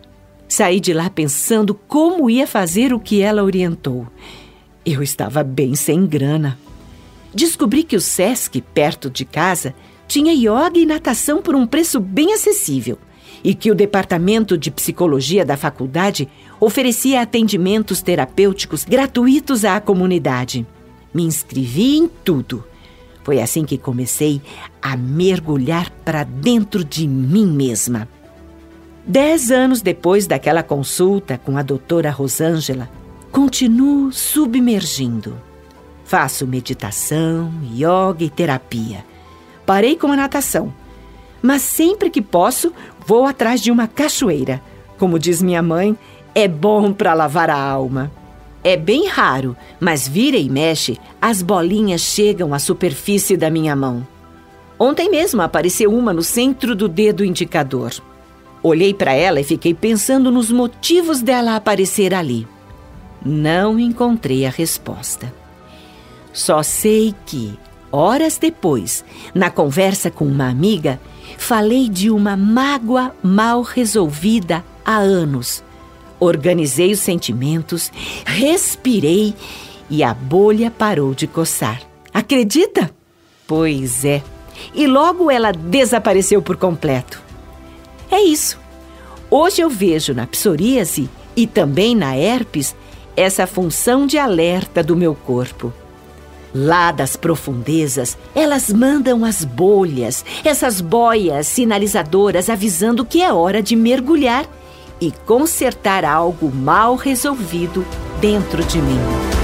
Speaker 3: Saí de lá pensando como ia fazer o que ela orientou. Eu estava bem sem grana. Descobri que o Sesc, perto de casa, tinha yoga e natação por um preço bem acessível e que o departamento de psicologia da faculdade oferecia atendimentos terapêuticos gratuitos à comunidade. Me inscrevi em tudo. Foi assim que comecei a mergulhar para dentro de mim mesma. 10 anos depois daquela consulta com a doutora Rosângela, continuo submergindo. Faço meditação, yoga e terapia. Parei com a natação, mas sempre que posso, vou atrás de uma cachoeira. Como diz minha mãe, é bom para lavar a alma. É bem raro, mas vira e mexe, as bolinhas chegam à superfície da minha mão. Ontem mesmo apareceu uma no centro do dedo indicador. Olhei para ela e fiquei pensando nos motivos dela aparecer ali. Não encontrei a resposta. Só sei que, horas depois, na conversa com uma amiga, falei de uma mágoa mal resolvida há anos. Organizei os sentimentos, respirei e a bolha parou de coçar. Acredita? Pois é. E logo ela desapareceu por completo. É isso. Hoje eu vejo na psoríase e também na herpes essa função de alerta do meu corpo. Lá das profundezas, elas mandam as bolhas, essas boias sinalizadoras avisando que é hora de mergulhar e consertar algo mal resolvido dentro de mim.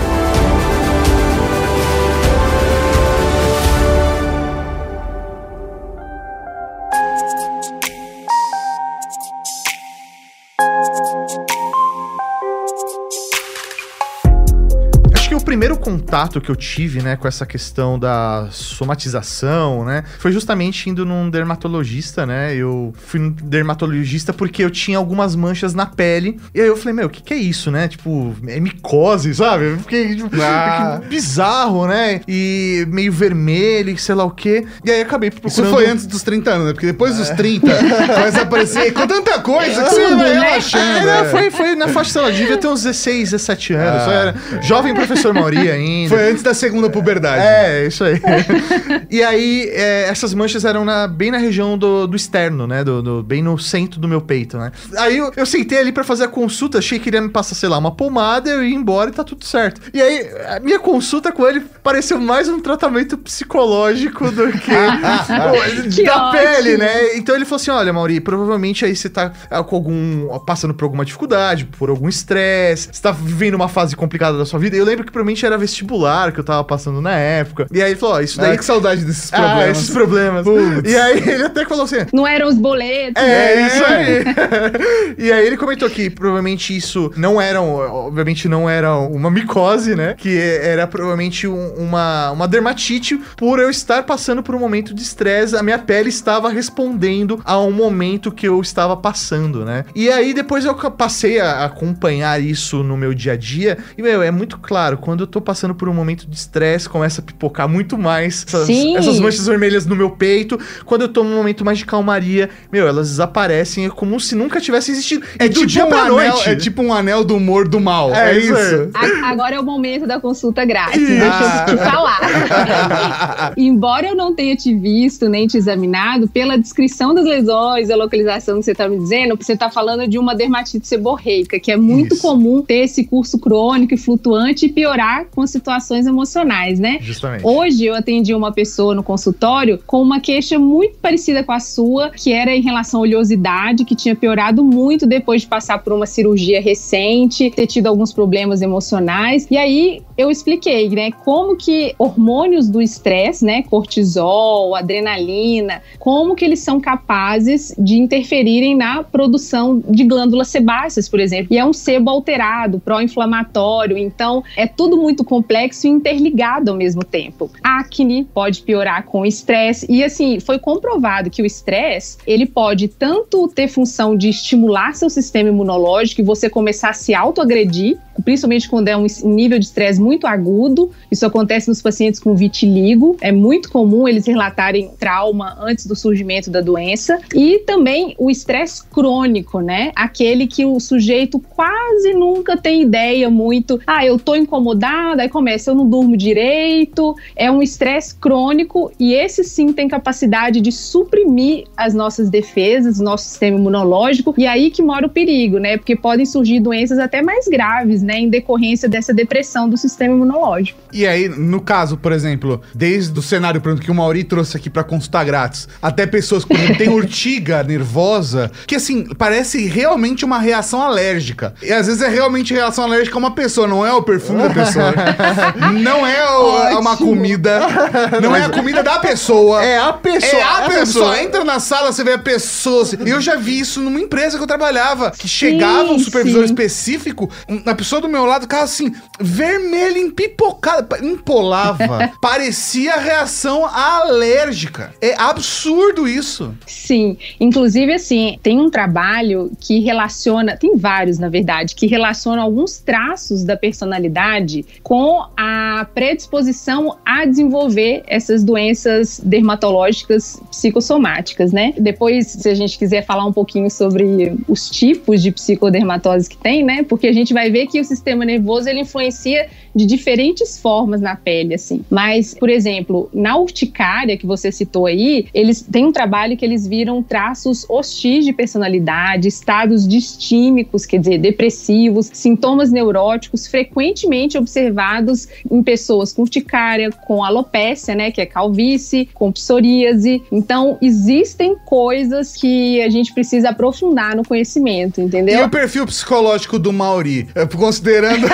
Speaker 1: O primeiro contato que eu tive, né, com essa questão da somatização, né, foi justamente indo num dermatologista, né, eu fui num dermatologista porque eu tinha algumas manchas na pele, e aí eu falei, meu, o que é isso, né, tipo, é micose, sabe, eu fiquei, tipo, bizarro, né, e meio vermelho, sei lá o quê, e aí acabei procurando...
Speaker 2: Isso foi antes dos 30 anos, né, porque depois dos 30 começa a aparecer com tanta coisa que você vai relaxando.
Speaker 1: Foi na faixa, sei lá, devia ter uns 16, 17 anos, só era jovem professor Mauri ainda.
Speaker 2: Foi antes da segunda puberdade.
Speaker 1: É, isso aí. E aí, essas manchas eram bem na região do externo, né? Bem no centro do meu peito, né? Aí eu sentei ali pra fazer a consulta, achei que ele ia me passar, sei lá, uma pomada, eu ia embora e tá tudo certo. E aí, a minha consulta com ele pareceu mais um tratamento psicológico do que da pele, né? Então ele falou assim, olha, Mauri, provavelmente aí você tá passando por alguma dificuldade, por algum estresse, você tá vivendo uma fase complicada da sua vida. Eu lembro que provavelmente era vestibular que eu tava passando na época. E aí ele falou, ó, isso daí...
Speaker 2: que saudade desses problemas.
Speaker 1: Esses problemas. E aí ele até falou assim...
Speaker 4: Não eram os boletos.
Speaker 1: Isso aí. E aí ele comentou que provavelmente isso obviamente não era uma micose, né? Que era provavelmente uma dermatite por eu estar passando por um momento de estresse. A minha pele estava respondendo a um momento que eu estava passando, né? E aí depois eu passei a acompanhar isso no meu dia a dia. E, meu, é muito claro, quando eu tô passando por um momento de estresse, começa a pipocar muito mais essas manchas vermelhas no meu peito. Quando eu tô num momento mais de calmaria, meu, elas desaparecem, é como se nunca tivesse existido.
Speaker 2: É do tipo dia pra noite. É tipo um anel do humor do mal.
Speaker 1: É isso.
Speaker 4: Agora é o momento da consulta grátis. Deixa eu te falar. Embora eu não tenha te visto, nem te examinado, pela descrição das lesões, a localização que você tá me dizendo, você tá falando de uma dermatite seborreica, que é muito comum ter esse curso crônico e flutuante e piorar com situações emocionais, né?
Speaker 1: Justamente.
Speaker 4: Hoje eu atendi uma pessoa no consultório com uma queixa muito parecida com a sua, que era em relação à oleosidade, que tinha piorado muito depois de passar por uma cirurgia recente, ter tido alguns problemas emocionais. E aí eu expliquei, né, como que hormônios do estresse, né, cortisol, adrenalina, como que eles são capazes de interferirem na produção de glândulas sebáceas, por exemplo. E é um sebo alterado, pró-inflamatório, então é tudo muito complexo e interligado ao mesmo tempo. A acne pode piorar com o estresse e, assim, foi comprovado que o estresse, ele pode tanto ter função de estimular seu sistema imunológico e você começar a se autoagredir, principalmente quando é um nível de estresse muito agudo. Isso acontece nos pacientes com vitiligo. É muito comum eles relatarem trauma antes do surgimento da doença. E também o estresse crônico, né? Aquele que o sujeito quase nunca tem ideia muito. Eu tô incomodada, aí começa, eu não durmo direito. É um estresse crônico e esse sim tem capacidade de suprimir as nossas defesas, o nosso sistema imunológico. E aí que mora o perigo, né? Porque podem surgir doenças até mais graves, né? Em decorrência dessa depressão do sistema imunológico.
Speaker 2: E aí, no caso, por exemplo, desde o cenário pronto que o Mauri trouxe aqui pra consultar grátis, até pessoas que, por exemplo, têm urtiga nervosa, que assim, parece realmente uma reação alérgica. E às vezes é realmente reação alérgica a uma pessoa, não é o perfume da pessoa. Não é uma comida. Não é a comida da pessoa.
Speaker 1: É a pessoa.
Speaker 2: É a pessoa. Entra na sala, você vê a pessoa. E eu já vi isso numa empresa que eu trabalhava, que chegava um supervisor específico, a pessoa do meu lado ficava assim, vermelha, empipocada, empolava. Parecia reação alérgica. É absurdo isso.
Speaker 4: Sim. Inclusive, assim, tem um trabalho que relaciona, tem vários, na verdade, que relacionam alguns traços da personalidade com a predisposição a desenvolver essas doenças dermatológicas psicossomáticas, né? Depois, se a gente quiser falar um pouquinho sobre os tipos de psicodermatose que tem, né? Porque a gente vai ver que o sistema nervoso, ele influencia de diferentes formas na pele, assim. Mas, por exemplo, na urticária que você citou aí, eles têm um trabalho que eles viram traços hostis de personalidade, estados distímicos, quer dizer, depressivos, sintomas neuróticos frequentemente observados em pessoas com urticária, com alopécia, né, que é calvície, com psoríase. Então, existem coisas que a gente precisa aprofundar no conhecimento, entendeu?
Speaker 2: E o perfil psicológico do Mauri? Considerando...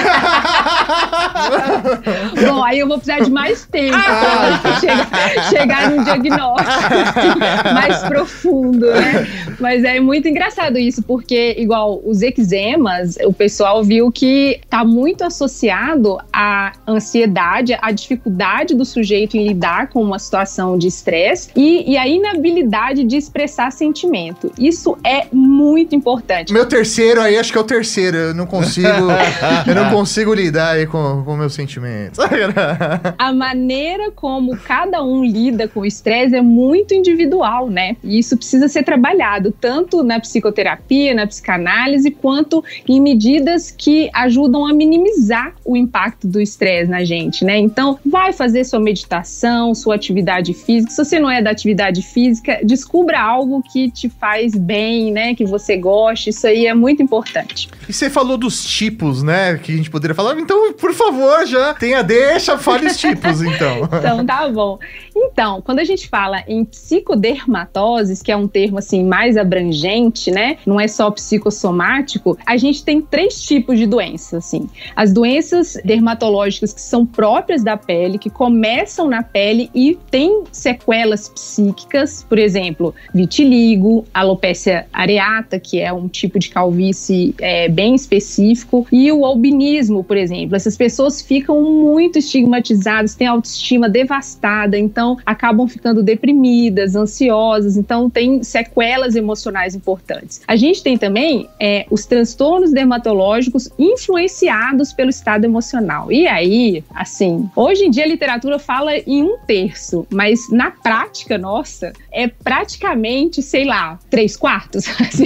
Speaker 4: Bom, aí eu vou precisar de mais tempo para chegar num diagnóstico assim, mais profundo, né? Mas é muito engraçado isso, porque igual os eczemas, o pessoal viu que está muito associado à ansiedade, à dificuldade do sujeito em lidar com uma situação de estresse e a inabilidade de expressar sentimento. Isso é muito importante.
Speaker 1: Meu terceiro aí, acho que é o terceiro. Eu não consigo lidar aí com meus sentimentos.
Speaker 4: A maneira como cada um lida com o estresse é muito individual, né? E isso precisa ser trabalhado tanto na psicoterapia, na psicanálise, quanto em medidas que ajudam a minimizar o impacto do estresse na gente, né? Então, vai fazer sua meditação, sua atividade física. Se você não é da atividade física, descubra algo que te faz bem, né? Que você goste. Isso aí é muito importante.
Speaker 1: E você falou dos tipos, né? Que a gente poderia falar. Então, por favor, já fale os tipos, então.
Speaker 4: Então, tá bom. Então, quando a gente fala em psicodermatoses, que é um termo, assim, mais abrangente, né? Não é só psicossomático, a gente tem 3 tipos de doenças, assim. As doenças dermatológicas que são próprias da pele, que começam na pele e têm sequelas psíquicas, por exemplo, vitiligo, alopécia areata, que é um tipo de calvície bem específico, e o albinismo, por exemplo. Essas pessoas ficam muito estigmatizadas, têm autoestima devastada, então acabam ficando deprimidas, ansiosas, então tem sequelas emocionais importantes. A gente tem também os transtornos dermatológicos influenciados pelo estado emocional. E aí, assim, hoje em dia a literatura fala em 1/3, mas na prática, nossa, é praticamente, sei lá, 3/4. Assim,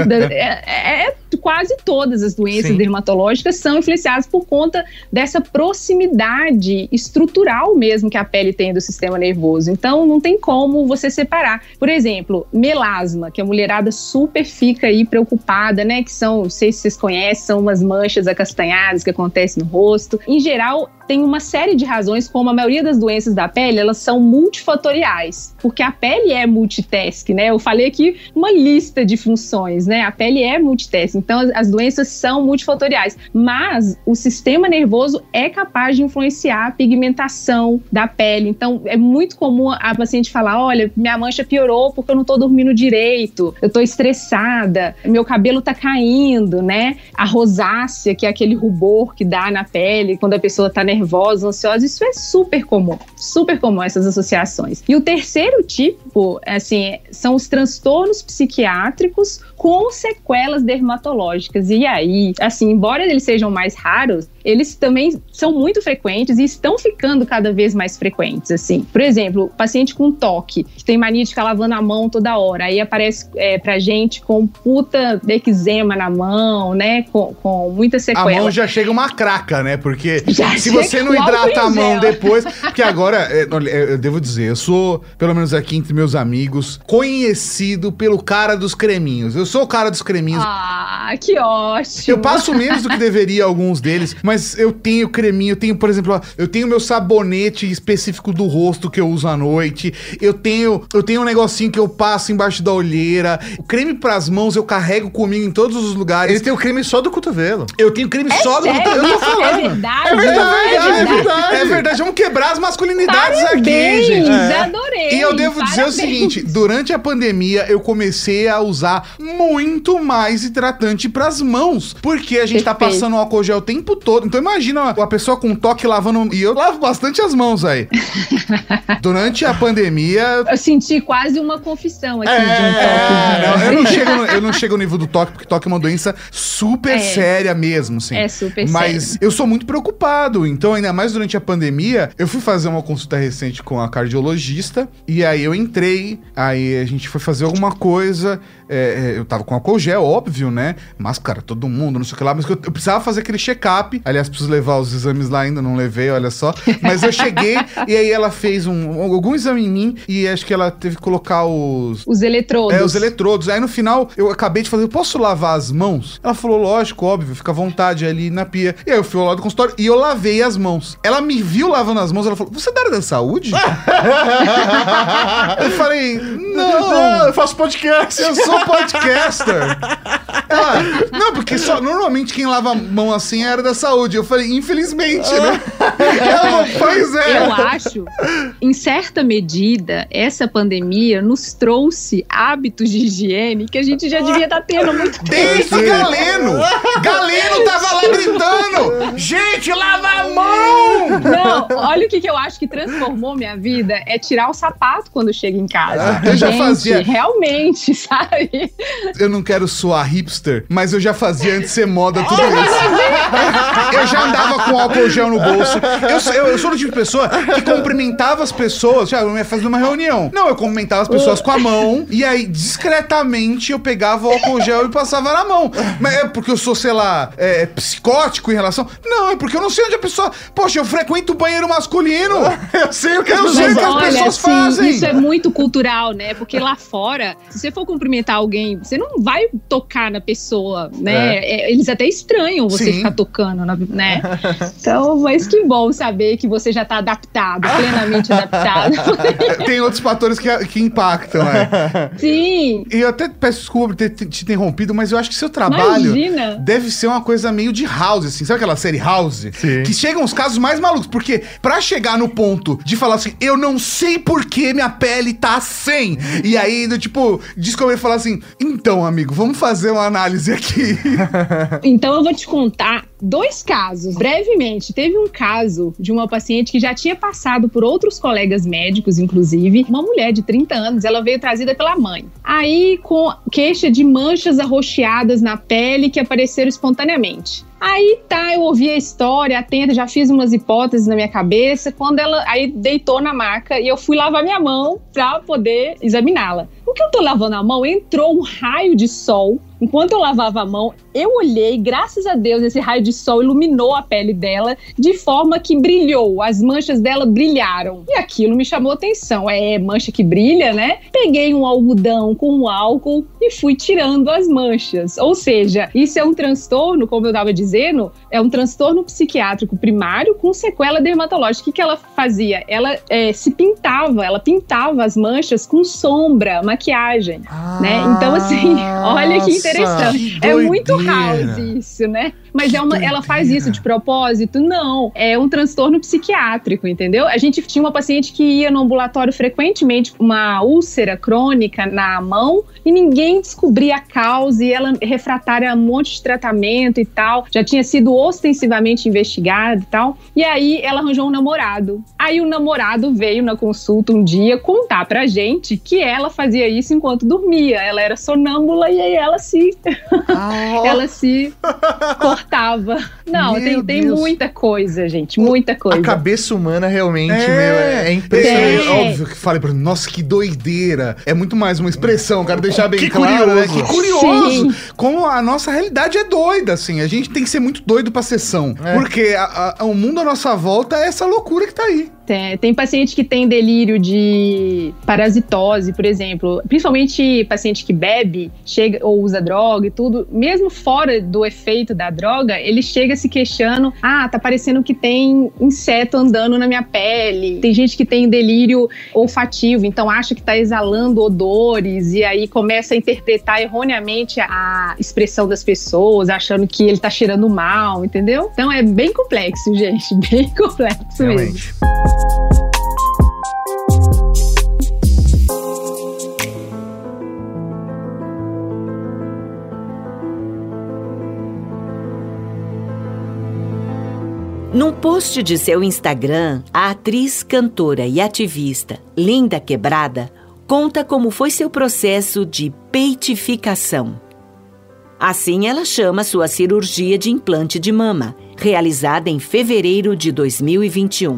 Speaker 4: quase todas as doenças dermatológicas são influenciadas por conta dessa proximidade estrutural mesmo que a pele tem do sistema nervoso. Então, não tem como você separar. Por exemplo, melasma, que a mulherada super fica aí preocupada, né? Que são, não sei se vocês conhecem, são umas manchas acastanhadas que acontecem no rosto. Em geral, tem uma série de razões, como a maioria das doenças da pele, elas são multifatoriais, porque a pele é multitask, né? Eu falei aqui uma lista de funções, né? A pele é multitask, então as doenças são multifatoriais, mas o sistema nervoso é capaz de influenciar a pigmentação da pele. Então, é muito comum a paciente falar, olha, minha mancha piorou porque eu não tô dormindo direito, eu tô estressada, meu cabelo tá caindo, né? A rosácea, que é aquele rubor que dá na pele quando a pessoa tá nervosa, nervosos, ansiosos, isso é super comum essas associações. E o terceiro tipo, assim, são os transtornos psiquiátricos com sequelas dermatológicas. E aí, assim, embora eles sejam mais raros, eles também são muito frequentes e estão ficando cada vez mais frequentes, assim. Por exemplo, paciente com toque, que tem mania de ficar lavando a mão toda hora, aí aparece pra gente com puta eczema na mão, né, com muita sequela.
Speaker 2: A mão já chega uma craca, né, porque
Speaker 4: já
Speaker 2: se você não hidrata a mão depois... Porque agora, eu devo dizer, eu sou, pelo menos aqui entre meus amigos, conhecido pelo cara dos creminhos. Eu sou o cara dos creminhos.
Speaker 4: Ah, que ótimo.
Speaker 2: Eu passo menos do que deveria alguns deles, mas eu tenho creminho, eu tenho, por exemplo, eu tenho meu sabonete específico do rosto que eu uso à noite, eu tenho um negocinho que eu passo embaixo da olheira, o creme pras mãos eu carrego comigo em todos os lugares.
Speaker 1: Ele tem o creme só do cotovelo.
Speaker 2: Eu tenho creme só do cotovelo. Eu tô falando.
Speaker 4: É verdade?
Speaker 2: É verdade. Vamos quebrar as masculinidades aqui, gente.
Speaker 4: Adorei.
Speaker 2: E eu devo dizer o seguinte, durante a pandemia eu comecei a usar muito mais hidratante pras mãos, porque a gente tá passando álcool gel o tempo todo. Então imagina a pessoa com toque lavando, e eu lavo bastante as mãos aí. Durante a pandemia...
Speaker 4: Eu senti quase uma confissão aqui
Speaker 2: eu não chego no nível do toque, porque toque é uma doença super séria mesmo, assim.
Speaker 4: É super
Speaker 2: Mas
Speaker 4: sério.
Speaker 2: eu sou muito preocupado, então ainda mais durante a pandemia, eu fui fazer uma consulta recente com a cardiologista, e aí eu entrei, aí a gente foi fazer alguma coisa, eu tava com álcool gel, óbvio, né? Máscara, todo mundo, não sei o que lá, mas eu precisava fazer aquele check-up. Aliás, preciso levar os exames lá ainda, não levei, olha só. Mas eu cheguei e aí ela fez algum exame em mim e acho que ela teve que colocar os
Speaker 4: eletrodos.
Speaker 2: Os eletrodos. Aí no final, eu acabei de fazer, eu posso lavar as mãos? Ela falou, lógico, óbvio, fica à vontade ali na pia. E aí eu fui ao lado do consultório e eu lavei as mãos. Ela me viu lavando as mãos, ela falou, você é da área da saúde? Eu falei, não,
Speaker 1: eu faço podcast.
Speaker 2: Eu sou podcaster. Ela, não, porque normalmente quem lava a mão assim é a área da saúde. Eu falei, infelizmente, né? Ela, pois é.
Speaker 4: Eu acho, em certa medida, essa pandemia nos trouxe hábitos de higiene que a gente já devia estar tendo há muito tempo.
Speaker 2: Desde Galeno! Galeno tava lá gritando! Gente, lava a mão!
Speaker 4: Não, olha o que eu acho que transformou minha vida, é tirar o sapato quando eu chego em casa.
Speaker 2: Eu já fazia.
Speaker 4: Realmente, sabe?
Speaker 2: Eu não quero soar hipster, mas eu já fazia antes de ser moda tudo isso. Eu já andava com álcool gel no bolso. Eu sou do tipo de pessoa que cumprimentava as pessoas, já eu ia fazer uma reunião. Não, eu cumprimentava as pessoas com a mão, e aí, discretamente, eu pegava o álcool gel e passava na mão. Mas é porque eu sou, sei lá, psicótico em relação... Não, é porque eu não sei onde a pessoa... Poxa, eu frequento o banheiro masculino. Eu sei o que as pessoas fazem.
Speaker 4: Isso é muito cultural, né? Porque lá fora, se você for cumprimentar alguém, você não vai tocar na pessoa, né? Eles até estranham você ficar tocando, né? Então, mas que bom saber que você já tá adaptado, plenamente adaptado.
Speaker 2: Tem outros fatores que impactam, né?
Speaker 4: Sim.
Speaker 2: E eu até peço desculpa por ter te interrompido, mas eu acho que seu trabalho deve ser uma coisa meio de House, assim. Sabe aquela série House?
Speaker 1: Sim.
Speaker 2: Que chegam os casos mais malucos. Porque pra chegar no ponto de falar assim, eu não sei por que minha pele tá sem. E aí, tipo, descobrir e falar assim, então, amigo, vamos fazer uma análise aqui.
Speaker 4: Então eu vou te contar 2 casos. Brevemente, teve um caso de uma paciente que já tinha passado por outros colegas médicos, inclusive. Uma mulher de 30 anos, ela veio trazida pela mãe. Aí, com queixa de manchas arroxeadas na pele que apareceram espontaneamente. Aí eu ouvi a história, atenta, já fiz umas hipóteses na minha cabeça, quando ela aí deitou na maca e eu fui lavar minha mão pra poder examiná-la. O que eu tô lavando a mão, entrou um raio de sol. Enquanto eu lavava a mão, eu olhei, graças a Deus, esse raio de sol iluminou a pele dela de forma que brilhou, as manchas dela brilharam. E aquilo me chamou atenção, mancha que brilha, né? Peguei um algodão com um álcool e fui tirando as manchas. Ou seja, isso é um transtorno, como eu estava dizendo, é um transtorno psiquiátrico primário com sequela dermatológica. O que ela fazia? Ela ela pintava as manchas com sombra, maquiagem, né? Então, assim, olha que interessante.
Speaker 2: Que
Speaker 4: é muito
Speaker 2: doideira.
Speaker 4: House isso, né? Mas ela faz isso de propósito? Não. É um transtorno psiquiátrico, entendeu? A gente tinha uma paciente que ia no ambulatório frequentemente com uma úlcera crônica na mão e ninguém descobria a causa e ela refratária a um monte de tratamento e tal. Já tinha sido ostensivamente investigada e tal. E aí ela arranjou um namorado. Aí o namorado veio na consulta um dia contar pra gente que ela fazia isso enquanto dormia. Ela era sonâmbula e aí ela se cortava. Não, tem muita coisa, gente, muita coisa.
Speaker 1: A cabeça humana realmente, é impressionante.
Speaker 2: É óbvio que falei pra mim, nossa, que doideira. É muito mais uma expressão, quero deixar bem claro,
Speaker 1: curioso.
Speaker 2: Né? Que curioso.
Speaker 4: Sim.
Speaker 2: Como a nossa realidade é doida, assim. A gente tem que ser muito doido pra sessão. Porque o mundo à nossa volta é essa loucura que tá aí.
Speaker 4: Tem paciente que tem delírio de parasitose, por exemplo. Principalmente paciente que bebe, chega ou usa droga e tudo. Mesmo fora do efeito da droga, ele chega se queixando. Tá parecendo que tem inseto andando na minha pele. Tem gente que tem delírio olfativo, então acha que tá exalando odores. E aí começa a interpretar erroneamente a expressão das pessoas, achando que ele tá cheirando mal, entendeu? Então é bem complexo, gente. Bem complexo
Speaker 1: realmente.
Speaker 4: Mesmo.
Speaker 3: Num post de seu Instagram, a atriz, cantora e ativista Linda Quebrada conta como foi seu processo de peitificação. Assim ela chama sua cirurgia de implante de mama, realizada em fevereiro de 2021.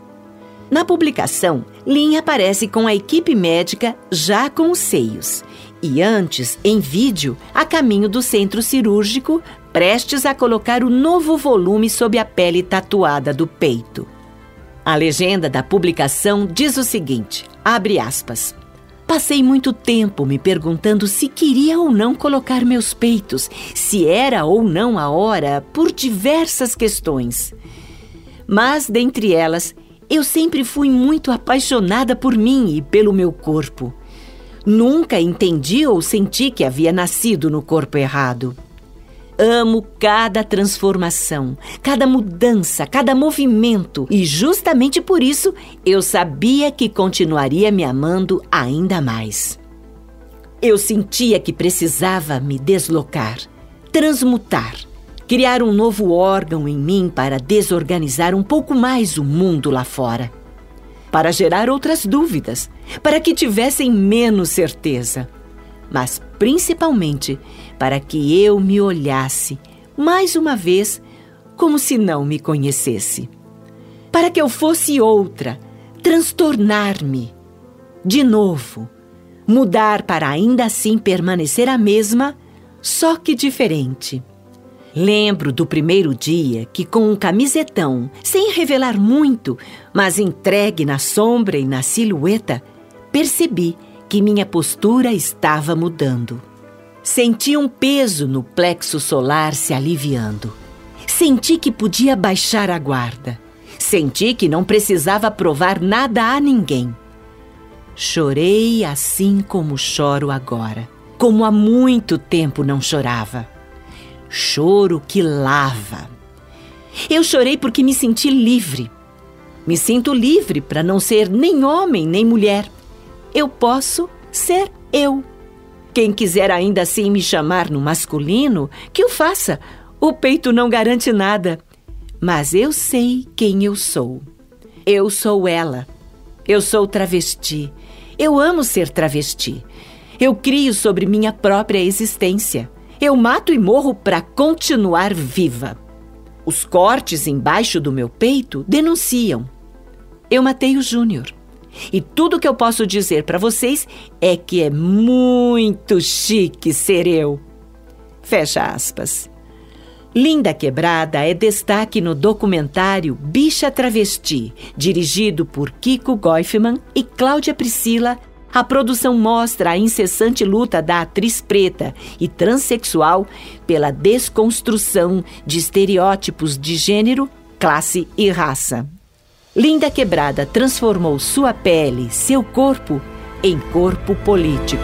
Speaker 3: Na publicação, Lin aparece com a equipe médica já com os seios e antes, em vídeo, a caminho do centro cirúrgico, prestes a colocar o novo volume sob a pele tatuada do peito. A legenda da publicação diz o seguinte, abre aspas, passei muito tempo me perguntando se queria ou não colocar meus peitos, se era ou não a hora, por diversas questões. Mas, dentre elas, eu sempre fui muito apaixonada por mim e pelo meu corpo. Nunca entendi ou senti que havia nascido no corpo errado. Amo cada transformação, cada mudança, cada movimento e justamente por isso eu sabia que continuaria me amando ainda mais. Eu sentia que precisava me deslocar, transmutar, criar um novo órgão em mim para desorganizar um pouco mais o mundo lá fora, para gerar outras dúvidas, para que tivessem menos certeza, mas principalmente para que eu me olhasse, mais uma vez, como se não me conhecesse. Para que eu fosse outra, transtornar-me, de novo, mudar para ainda assim permanecer a mesma, só que diferente. Lembro do primeiro dia que com um camisetão, sem revelar muito, mas entregue na sombra e na silhueta, percebi que minha postura estava mudando. Senti um peso no plexo solar se aliviando. Senti que podia baixar a guarda. Senti que não precisava provar nada a ninguém. Chorei assim como choro agora, como há muito tempo não chorava. Choro que lava. Eu chorei porque me senti livre. Me sinto livre para não ser nem homem nem mulher. Eu posso ser eu. Quem quiser ainda assim me chamar no masculino, que o faça. O peito não garante nada. Mas eu sei quem eu sou. Eu sou ela. Eu sou travesti. Eu amo ser travesti. Eu crio sobre minha própria existência. Eu mato e morro para continuar viva. Os cortes embaixo do meu peito denunciam. Eu matei o Júnior. E tudo que eu posso dizer para vocês é que é muito chique ser eu. Fecha aspas. Linda Quebrada é destaque no documentário Bicha Travesti, dirigido por Kiko Goifman e Cláudia Priscila. A produção mostra a incessante luta da atriz preta e transexual pela desconstrução de estereótipos de gênero, classe e raça. Linda Quebrada transformou sua pele, seu corpo, em corpo político.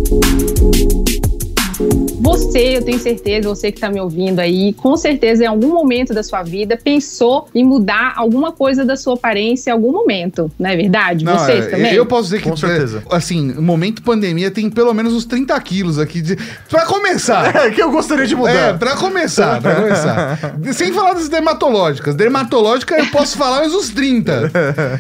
Speaker 4: Você, eu tenho certeza, você que está me ouvindo aí, com certeza em algum momento da sua vida pensou em mudar alguma coisa da sua aparência em algum momento, não é verdade?
Speaker 2: Não,
Speaker 4: Vocês também?
Speaker 2: Eu posso dizer que,
Speaker 1: Com certeza.
Speaker 2: assim, no momento pandemia tem pelo menos uns 30 quilos aqui pra começar.
Speaker 1: É, que eu gostaria de mudar.
Speaker 2: Pra começar. Sem falar das dermatológicas. Dermatológica eu posso falar mais uns 30.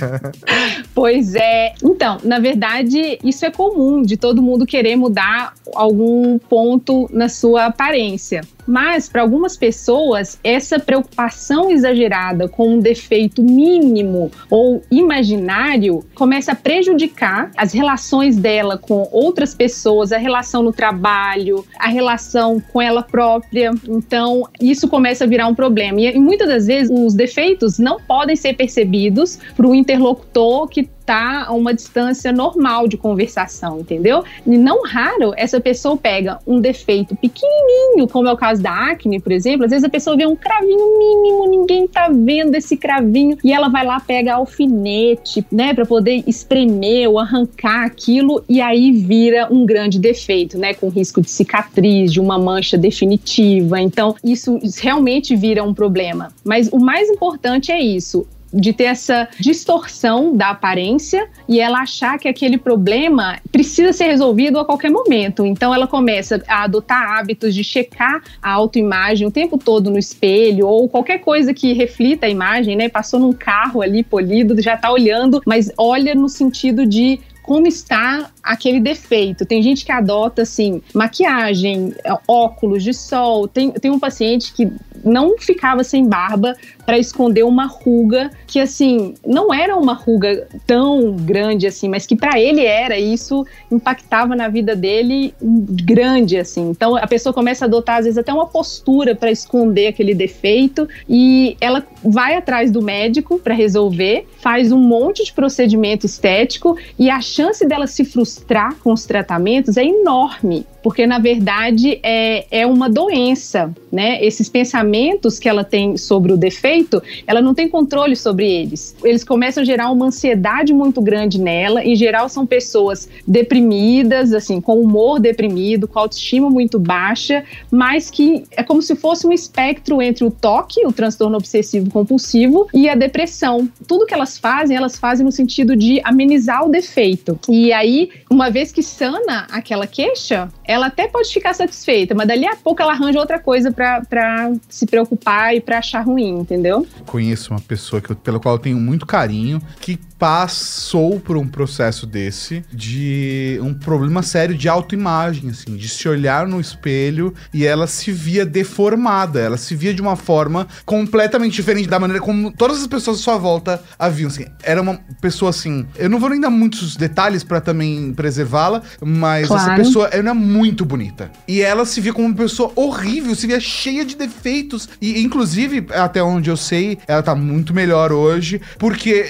Speaker 4: Pois é. Então, na verdade, isso é comum de todo mundo querer mudar algum ponto na sua aparência. Mas, para algumas pessoas, essa preocupação exagerada com um defeito mínimo ou imaginário começa a prejudicar as relações dela com outras pessoas, a relação no trabalho, a relação com ela própria. Então, isso começa a virar um problema. E muitas das vezes, os defeitos não podem ser percebidos por um interlocutor que está a uma distância normal de conversação, entendeu? E não raro, essa pessoa pega um defeito pequenininho, como é o caso da acne, por exemplo. Às vezes a pessoa vê um cravinho mínimo, ninguém tá vendo esse cravinho, e ela vai lá, pega alfinete, né, para poder espremer ou arrancar aquilo, e aí vira um grande defeito, né, com risco de cicatriz, de uma mancha definitiva. Então, isso realmente vira um problema. Mas o mais importante é isso, de ter essa distorção da aparência e ela achar que aquele problema precisa ser resolvido a qualquer momento. Então ela começa a adotar hábitos de checar a autoimagem o tempo todo no espelho ou qualquer coisa que reflita a imagem, né? Passou num carro ali polido, já tá olhando, mas olha no sentido de como está aquele defeito. Tem gente que adota, assim, maquiagem, óculos de sol. Tem um paciente que não ficava sem barba para esconder uma ruga que, assim, não era uma ruga tão grande assim, mas que para ele era, e isso impactava na vida dele grande, assim. Então a pessoa começa a adotar, às vezes, até uma postura para esconder aquele defeito, e ela vai atrás do médico para resolver, faz um monte de procedimento estético, e a chance dela se frustrar com os tratamentos é enorme, porque na verdade é uma doença, né? Esses pensamentos que ela tem sobre o defeito, ela não tem controle sobre eles. Eles começam a gerar uma ansiedade muito grande nela. Em geral são pessoas deprimidas, assim, com humor deprimido, com autoestima muito baixa, mas que é como se fosse um espectro entre o TOC, o transtorno obsessivo compulsivo, e a depressão. Tudo que elas fazem no sentido de amenizar o defeito. E aí, uma vez que sana aquela queixa, ela até pode ficar satisfeita, mas dali a pouco ela arranja outra coisa pra se preocupar e pra achar ruim, entendeu?
Speaker 2: Conheço uma pessoa pela qual eu tenho muito carinho, que passou por um processo desse, de um problema sério de autoimagem, assim, de se olhar no espelho e ela se via deformada, ela se via de uma forma completamente diferente da maneira como todas as pessoas à sua volta a viam, assim. Era uma pessoa, assim, eu não vou nem dar muitos detalhes pra também preservá-la, mas
Speaker 4: claro,
Speaker 2: essa pessoa era muito bonita. E ela se via como uma pessoa horrível, se via cheia de defeitos. E, inclusive, até onde eu sei, ela tá muito melhor hoje, porque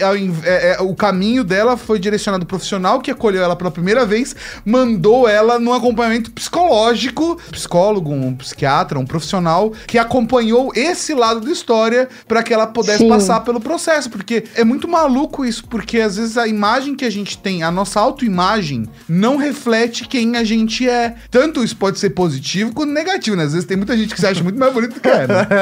Speaker 2: o caminho dela foi direcionado ao profissional que acolheu ela pela primeira vez, mandou ela num acompanhamento psicológico, psicólogo, um psiquiatra, um profissional que acompanhou esse lado da história para que ela pudesse passar pelo processo, porque é muito maluco isso, porque às vezes a imagem que a gente tem, a nossa autoimagem, não reflete quem a gente é. Tanto isso pode ser positivo quanto negativo, né? Às vezes tem muita gente que se acha muito mais bonito do que é, né?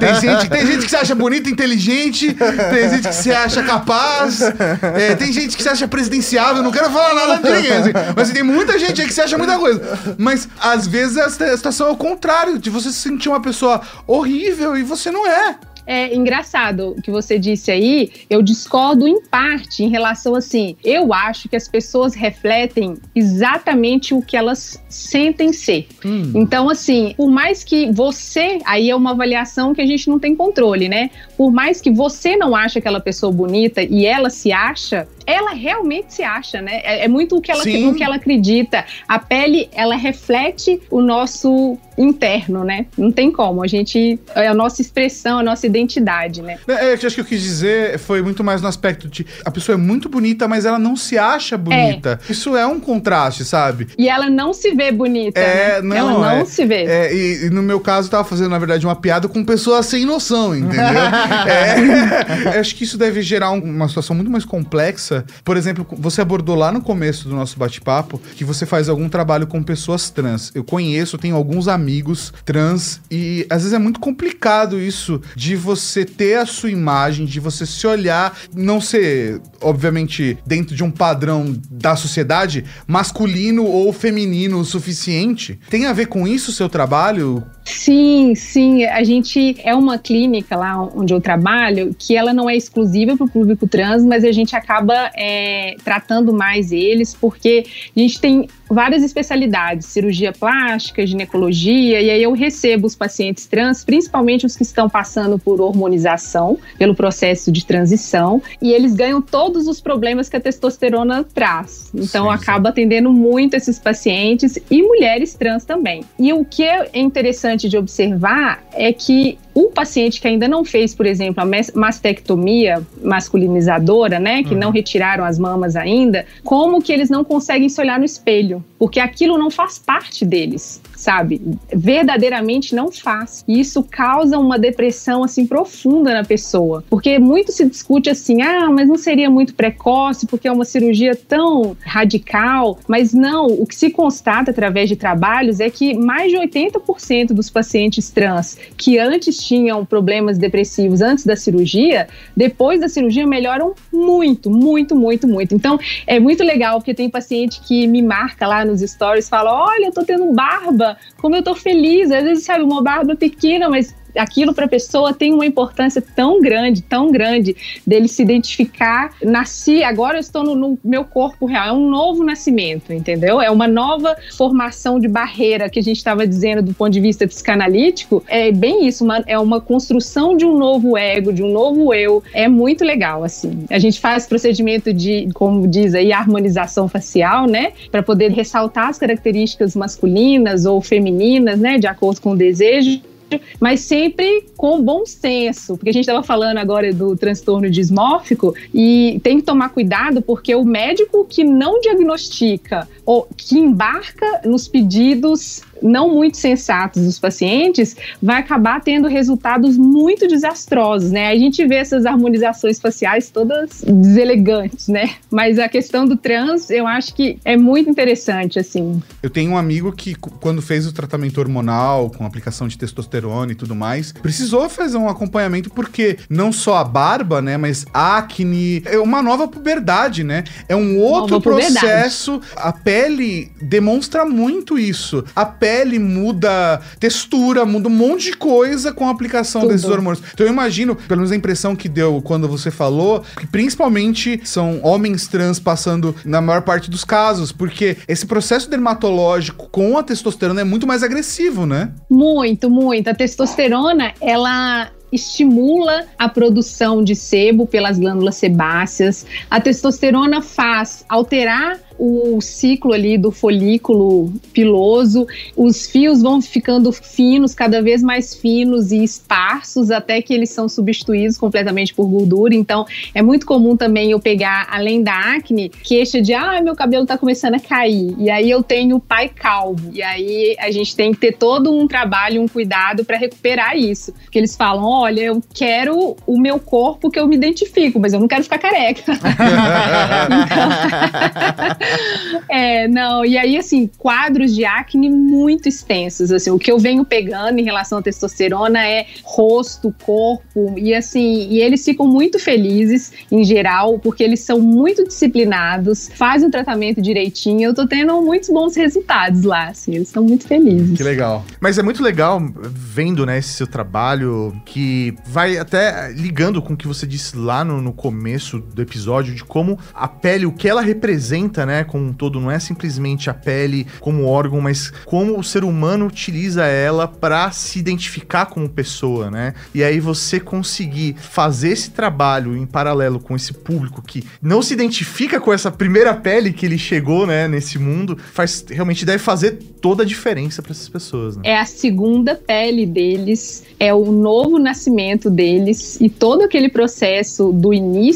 Speaker 2: Tem gente que se acha bonita, inteligente, tem gente que se acha capaz, tem gente que se acha presidenciável, não quero falar nada de ninguém, assim, mas tem muita gente aí que se acha muita coisa. Mas às vezes a situação é o contrário, de você se sentir uma pessoa horrível e você não é.
Speaker 4: É engraçado o que você disse aí, eu discordo em parte em relação, assim, eu acho que as pessoas refletem exatamente o que elas sentem ser. Então, assim, por mais que você, aí é uma avaliação que a gente não tem controle, né? Por mais que você não ache aquela pessoa bonita e ela se acha, ela realmente se acha, né? É muito o que ela acredita. A pele, ela reflete o nosso interno, né? Não tem como. É a nossa expressão, a nossa identidade, né?
Speaker 2: Acho que eu quis dizer foi muito mais no aspecto de a pessoa é muito bonita, mas ela não se acha bonita. Isso é um contraste, sabe?
Speaker 4: E ela não se vê bonita, né? Ela não se vê.
Speaker 2: E no meu caso, eu tava fazendo, na verdade, uma piada com pessoas sem noção, entendeu? Acho que isso deve gerar uma situação muito mais complexa cabeça. Por exemplo, você abordou lá no começo do nosso bate-papo que você faz algum trabalho com pessoas trans. Eu tenho alguns amigos trans e às vezes é muito complicado isso de você ter a sua imagem, de você se olhar, não ser, obviamente, dentro de um padrão da sociedade, masculino ou feminino o suficiente. Tem a ver com isso o seu trabalho?
Speaker 4: Sim. A gente é uma clínica lá onde eu trabalho que ela não é exclusiva para o público trans, mas a gente acaba tratando mais eles porque a gente tem várias especialidades, cirurgia plástica, ginecologia, e aí eu recebo os pacientes trans, principalmente os que estão passando por hormonização, pelo processo de transição, e eles ganham todos os problemas que a testosterona traz. Então, acaba atendendo muito esses pacientes e mulheres trans também. E o que é interessante de observar é que o paciente que ainda não fez, por exemplo, a mastectomia masculinizadora, né, que não retiraram as mamas ainda, como que eles não conseguem se olhar no espelho? Porque aquilo não faz parte deles, sabe? Verdadeiramente não faz. E isso causa uma depressão, assim, profunda na pessoa. Porque muito se discute assim, mas não seria muito precoce, porque é uma cirurgia tão radical. Mas não, o que se constata através de trabalhos é que mais de 80% dos pacientes trans que antes tinham problemas depressivos antes da cirurgia, depois da cirurgia melhoram muito. Então, é muito legal, porque tem paciente que me marca lá nos stories, fala, olha, eu tô tendo barba, como eu tô feliz. Às vezes, sabe, uma barba pequena, mas aquilo para a pessoa tem uma importância tão grande, dele se identificar, nasci, agora eu estou no meu corpo real, é um novo nascimento, entendeu? É uma nova formação de barreira que a gente estava dizendo do ponto de vista psicanalítico, é bem isso, é uma construção de um novo ego, de um novo eu, é muito legal, assim. A gente faz procedimento de, como diz aí, harmonização facial, né, para poder ressaltar as características masculinas ou femininas, né, de acordo com o desejo, mas sempre com bom senso, porque a gente estava falando agora do transtorno dismórfico e tem que tomar cuidado porque o médico que não diagnostica ou que embarca nos pedidos não muito sensatos dos pacientes vai acabar tendo resultados muito desastrosos, né? A gente vê essas harmonizações faciais todas deselegantes, né? Mas a questão do trans, eu acho que é muito interessante, assim.
Speaker 2: Eu tenho um amigo que, quando fez o tratamento hormonal, com aplicação de testosterona e tudo mais, precisou fazer um acompanhamento porque não só a barba, né? Mas acne, é uma nova puberdade, né? É um outro processo. A pele demonstra muito isso. A pele muda textura, muda um monte de coisa com a aplicação desses hormônios. Então eu imagino, pelo menos a impressão que deu quando você falou, que principalmente são homens trans passando na maior parte dos casos, porque esse processo dermatológico com a testosterona é muito mais agressivo, né?
Speaker 4: Muito. A testosterona, ela estimula a produção de sebo pelas glândulas sebáceas. A testosterona faz alterar o ciclo ali do folículo piloso, os fios vão ficando finos, cada vez mais finos e esparsos, até que eles são substituídos completamente por gordura. Então, é muito comum também eu pegar, além da acne, queixa de, meu cabelo tá começando a cair, e aí eu tenho o pai calvo, e aí a gente tem que ter todo um trabalho, um cuidado para recuperar isso, porque eles falam, olha, eu quero o meu corpo que eu me identifico, mas eu não quero ficar careca. E aí, assim, quadros de acne muito extensos, assim, o que eu venho pegando em relação à testosterona é rosto, corpo, e assim, e eles ficam muito felizes, em geral, porque eles são muito disciplinados, fazem o tratamento direitinho, eu tô tendo muitos bons resultados lá, assim, eles estão muito felizes.
Speaker 2: Que legal.
Speaker 1: Mas é muito legal vendo, né, esse seu trabalho, que vai até ligando com o que você disse lá no começo do episódio, de como a pele, o que ela representa, né, como um todo, não é simplesmente a pele como órgão, mas como o ser humano utiliza ela para se identificar como pessoa, né? E aí você conseguir fazer esse trabalho em paralelo com esse público que não se identifica com essa primeira pele que ele chegou, né, nesse mundo, realmente deve fazer toda a diferença para essas pessoas, né?
Speaker 4: É a segunda pele deles, é o novo nascimento deles, e todo aquele processo do início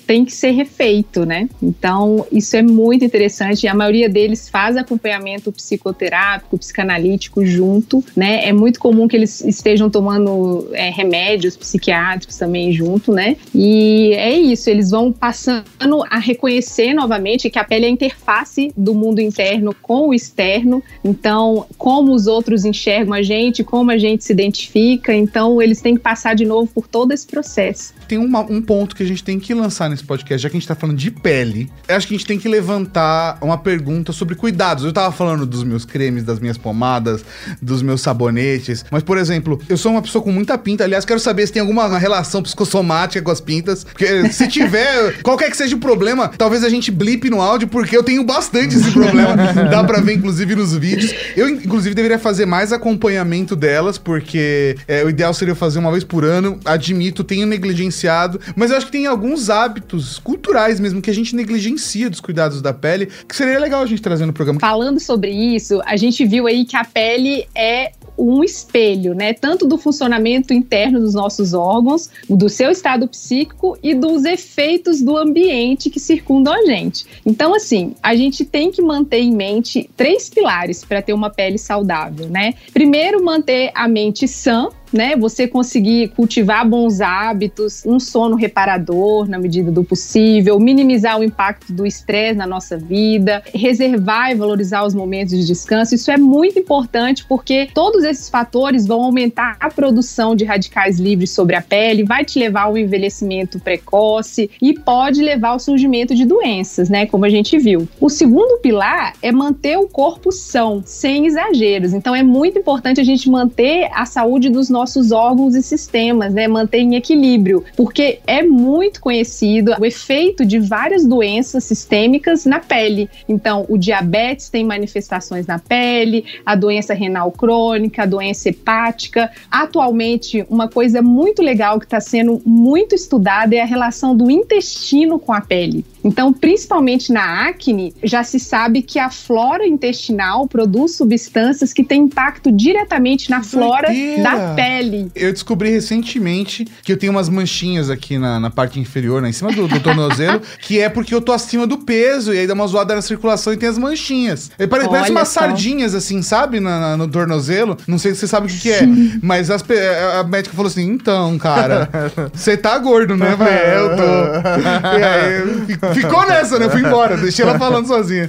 Speaker 4: tem que ser refeito, né? Então, isso é muito interessante, e a maioria deles faz acompanhamento psicoterápico, psicanalítico junto, né? É muito comum que eles estejam tomando remédios psiquiátricos também junto, né? E é isso, eles vão passando a reconhecer novamente que a pele é a interface do mundo interno com o externo, então, como os outros enxergam a gente, como a gente se identifica, então eles têm que passar de novo por todo esse processo.
Speaker 2: Tem um ponto que a gente tem que lançar nesse podcast, já que a gente tá falando de pele, eu acho que a gente tem que levantar uma pergunta sobre cuidados. Eu tava falando dos meus cremes, das minhas pomadas, dos meus sabonetes, mas, por exemplo, eu sou uma pessoa com muita pinta, aliás, quero saber se tem alguma relação psicossomática com as pintas, porque se tiver, qualquer que seja o problema, talvez a gente blipe no áudio, porque eu tenho bastante esse problema, dá pra ver, inclusive, nos vídeos. Eu, inclusive, deveria fazer mais acompanhamento delas, porque o ideal seria eu fazer uma vez por ano, admito, tenho negligenciado, mas eu acho que tem alguns hábitos culturais mesmo que a gente negligencia dos cuidados da pele, que seria legal a gente trazer no programa.
Speaker 4: Falando sobre isso, a gente viu aí que a pele é um espelho, né? Tanto do funcionamento interno dos nossos órgãos, do seu estado psíquico e dos efeitos do ambiente que circundam a gente. Então, assim, a gente tem que manter em mente 3 pilares para ter uma pele saudável, né? Primeiro, manter a mente sã, né? Você conseguir cultivar bons hábitos, um sono reparador na medida do possível, minimizar o impacto do estresse na nossa vida, reservar e valorizar os momentos de descanso. Isso é muito importante porque todos esses fatores vão aumentar a produção de radicais livres sobre a pele, vai te levar ao envelhecimento precoce e pode levar ao surgimento de doenças, né? Como a gente viu. O segundo pilar é manter o corpo são, sem exageros. Então é muito importante a gente manter a saúde dos nossos órgãos e sistemas, né? Manter em equilíbrio, porque é muito conhecido o efeito de várias doenças sistêmicas na pele. Então, o diabetes tem manifestações na pele, a doença renal crônica, a doença hepática. Atualmente, uma coisa muito legal que está sendo muito estudada é a relação do intestino com a pele. Então, principalmente na acne, já se sabe que a flora intestinal produz substâncias que têm impacto diretamente na flora da pele.
Speaker 2: Eu descobri recentemente que eu tenho umas manchinhas aqui na parte inferior, né, em cima do tornozelo, que é porque eu tô acima do peso, e aí dá uma zoada na circulação e tem as manchinhas. Parece umas sardinhas, assim, sabe? No tornozelo. Não sei se você sabe o que é, mas a médica falou assim, então, cara, você tá gordo, né? Eu falei, eu tô. E aí, ficou nessa, né? Eu fui embora, deixei ela falando sozinha.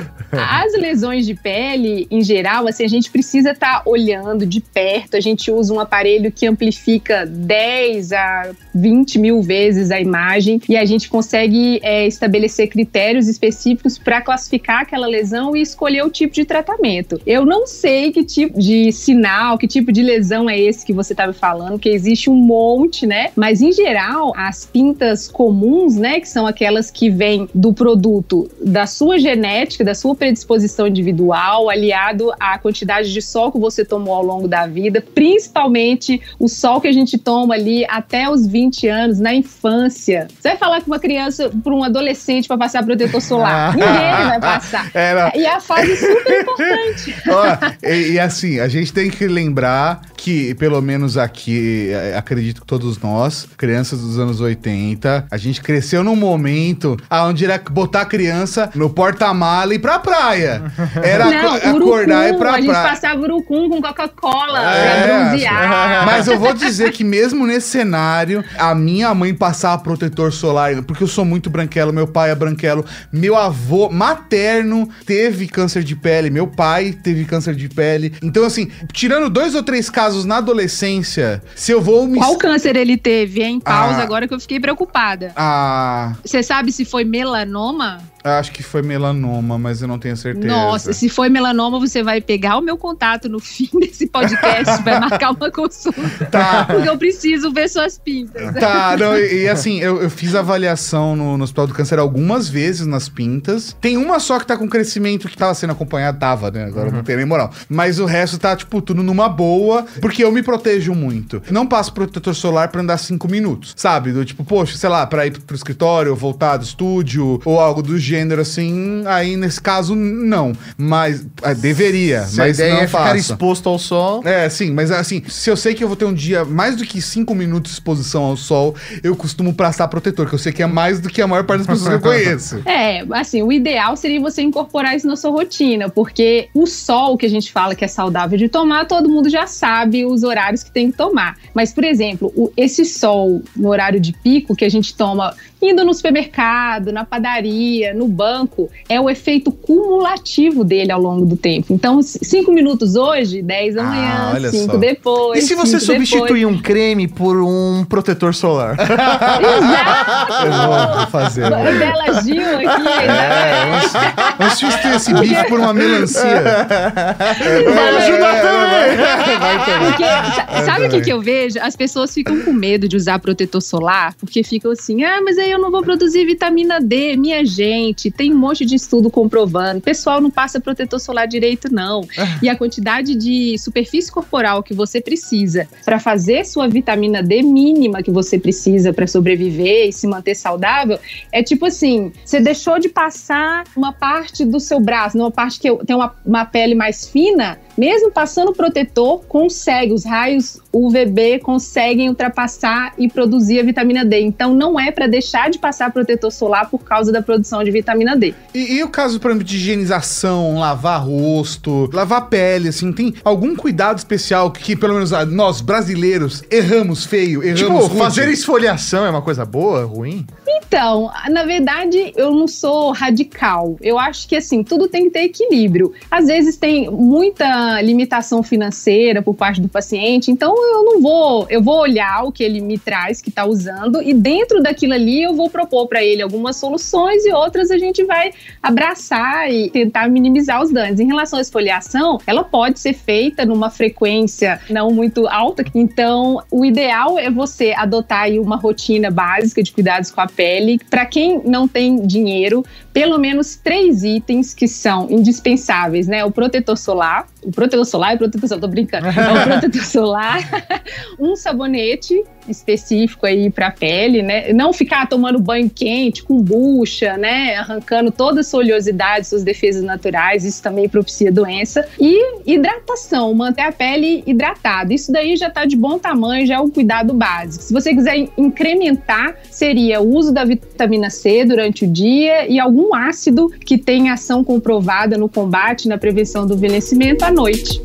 Speaker 4: As lesões de pele, em geral, assim, a gente precisa estar olhando de perto. A gente usa um aparelho que amplifica 10 a 20 mil vezes a imagem e a gente consegue estabelecer critérios específicos para classificar aquela lesão e escolher o tipo de tratamento. Eu não sei que tipo de sinal, que tipo de lesão é esse que você estava falando, que existe um monte, né? Mas, em geral, as pintas comuns, né, que são aquelas que vêm do produto da sua genética, da sua predisposição individual, aliado à quantidade de sol que você tomou ao longo da vida, principalmente o sol que a gente toma ali até os 20 anos, na infância. Você vai falar com uma criança, para um adolescente, para passar protetor solar? Ninguém vai passar. E a fase super importante.
Speaker 2: E assim, a gente tem que lembrar que, pelo menos aqui, acredito que todos nós, crianças dos anos 80, a gente cresceu num momento onde era botar a criança no porta-mala e ir pra praia. Era acordar e ir pra praia.
Speaker 4: A gente passava urucum com Coca-Cola pra bronzear.
Speaker 2: Mas eu vou dizer que mesmo nesse cenário, a minha mãe passava protetor solar, porque eu sou muito branquelo, meu pai é branquelo, meu avô materno teve câncer de pele, meu pai teve câncer de pele. Então, assim, tirando 2 ou 3 casos na adolescência, se eu vou me...
Speaker 6: Qual câncer ele teve, hein? Pausa agora que eu fiquei preocupada.
Speaker 4: Você sabe se foi melanoma?
Speaker 2: Acho que foi melanoma, mas eu não tenho certeza.
Speaker 4: Nossa, se foi melanoma, você vai pegar o meu contato no fim desse podcast, vai marcar uma consulta.
Speaker 2: Tá.
Speaker 4: Porque eu preciso ver suas pintas.
Speaker 2: Tá, não, e assim, eu fiz avaliação no Hospital do Câncer algumas vezes nas pintas. Tem uma só que tá com crescimento que tava sendo acompanhada, né? Agora não tem nem moral. Mas o resto tá, tipo, tudo numa boa, porque eu me protejo muito. Não passo protetor solar pra andar 5 minutos, sabe? Do tipo, poxa, sei lá, pra ir pro escritório, voltar do estúdio, ou algo do gênero, assim, aí nesse caso, não. Mas deveria,
Speaker 1: Se a
Speaker 2: mas
Speaker 1: ideia
Speaker 2: não
Speaker 1: é ficar
Speaker 2: faço.
Speaker 1: exposto ao sol.
Speaker 2: Sim, mas assim, se eu sei que eu vou ter um dia mais do que 5 minutos de exposição ao sol, eu costumo passar protetor, que eu sei que é mais do que a maior parte das pessoas que eu conheço.
Speaker 4: Assim, o ideal seria você incorporar isso na sua rotina, porque o sol que a gente fala que é saudável de tomar, todo mundo já sabe os horários que tem que tomar. Mas, por exemplo, esse sol no horário de pico que a gente toma indo no supermercado, na padaria, no banco, é o efeito cumulativo dele ao longo do tempo. Então, 5 minutos hoje, 10 da manhã,
Speaker 1: olha
Speaker 4: 5
Speaker 1: só.
Speaker 4: depois.
Speaker 1: E se você
Speaker 4: 5
Speaker 1: substituir um creme por um protetor solar?
Speaker 4: Exato!
Speaker 2: Eu vou fazer.
Speaker 4: Bela Gil aqui, né?
Speaker 2: Vamos substituir esse bife por uma melancia.
Speaker 1: Vai ajudar também!
Speaker 2: Vai também.
Speaker 4: Porque, sabe o que eu vejo? As pessoas ficam com medo de usar protetor solar, porque ficam assim, mas aí eu não vou produzir vitamina D. Minha gente, tem um monte de estudo comprovando. O pessoal não passa protetor solar direito, não. E a quantidade de superfície corporal que você precisa para fazer sua vitamina D mínima que você precisa para sobreviver e se manter saudável, é tipo assim, você deixou de passar uma parte do seu braço, uma parte que tem uma pele mais fina, mesmo passando o protetor, consegue, os raios UVB conseguem ultrapassar e produzir a vitamina D. Então não é para deixar de passar protetor solar por causa da produção de vitamina D.
Speaker 2: E o caso, por exemplo, de higienização, lavar rosto, lavar pele, assim, tem algum cuidado especial que pelo menos nós, brasileiros, erramos feio, erramos rude?
Speaker 1: Fazer esfoliação é uma coisa boa, ruim?
Speaker 4: Então, na verdade, eu não sou radical. Eu acho que, assim, tudo tem que ter equilíbrio. Às vezes tem muita limitação financeira por parte do paciente, então eu vou olhar o que ele me traz, que está usando, e dentro daquilo ali eu vou propor para ele algumas soluções e outras a gente vai abraçar e tentar minimizar os danos. Em relação à esfoliação, ela pode ser feita numa frequência não muito alta, então o ideal é você adotar aí uma rotina básica de cuidados com a pele. Para quem não tem dinheiro, pelo menos 3 itens que são indispensáveis, né? O protetor solar, tô brincando. É o protetor solar, um sabonete específico aí para a pele, né? Não ficar tomando banho quente, com bucha, né? Arrancando toda a sua oleosidade, suas defesas naturais, isso também propicia doença. E hidratação, manter a pele hidratada. Isso daí já tá de bom tamanho, já é um cuidado básico. Se você quiser incrementar, seria o uso da vitamina C durante o dia e algum ácido que tem ação comprovada no combate, na prevenção do envelhecimento à noite.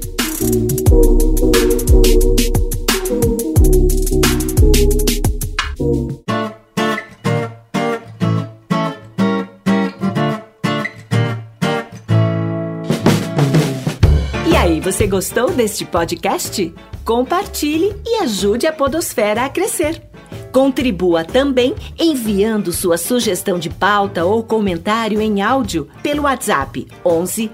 Speaker 3: E aí, você gostou deste podcast? Compartilhe e ajude a Podosfera a crescer. Contribua também enviando sua sugestão de pauta ou comentário em áudio pelo WhatsApp 11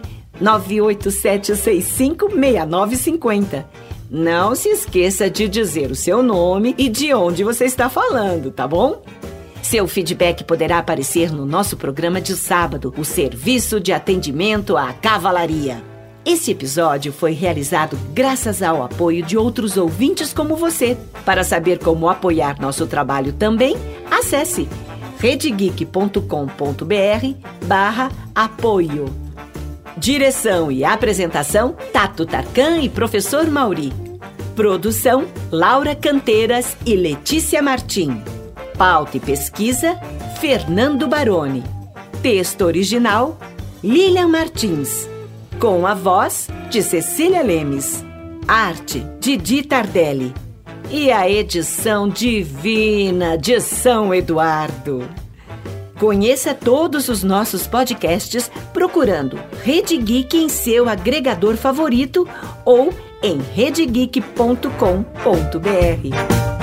Speaker 3: 987656950. Não se esqueça de dizer o seu nome e de onde você está falando, tá bom? Seu feedback poderá aparecer no nosso programa de sábado, o Serviço de Atendimento à Cavalaria. Esse episódio foi realizado graças ao apoio de outros ouvintes como você. Para saber como apoiar nosso trabalho também, acesse redegeek.com.br/apoio. Direção e apresentação, Tato Tarkan e Professor Mauri. Produção, Laura Canteiras e Letícia Martim. Pauta e pesquisa, Fernando Baroni. Texto original, Lilian Martins. Com a voz de Cecília Lemes. Arte, Didi Tardelli. E a edição divina de São Eduardo. Conheça todos os nossos podcasts procurando Rede Geek em seu agregador favorito ou em redegeek.com.br.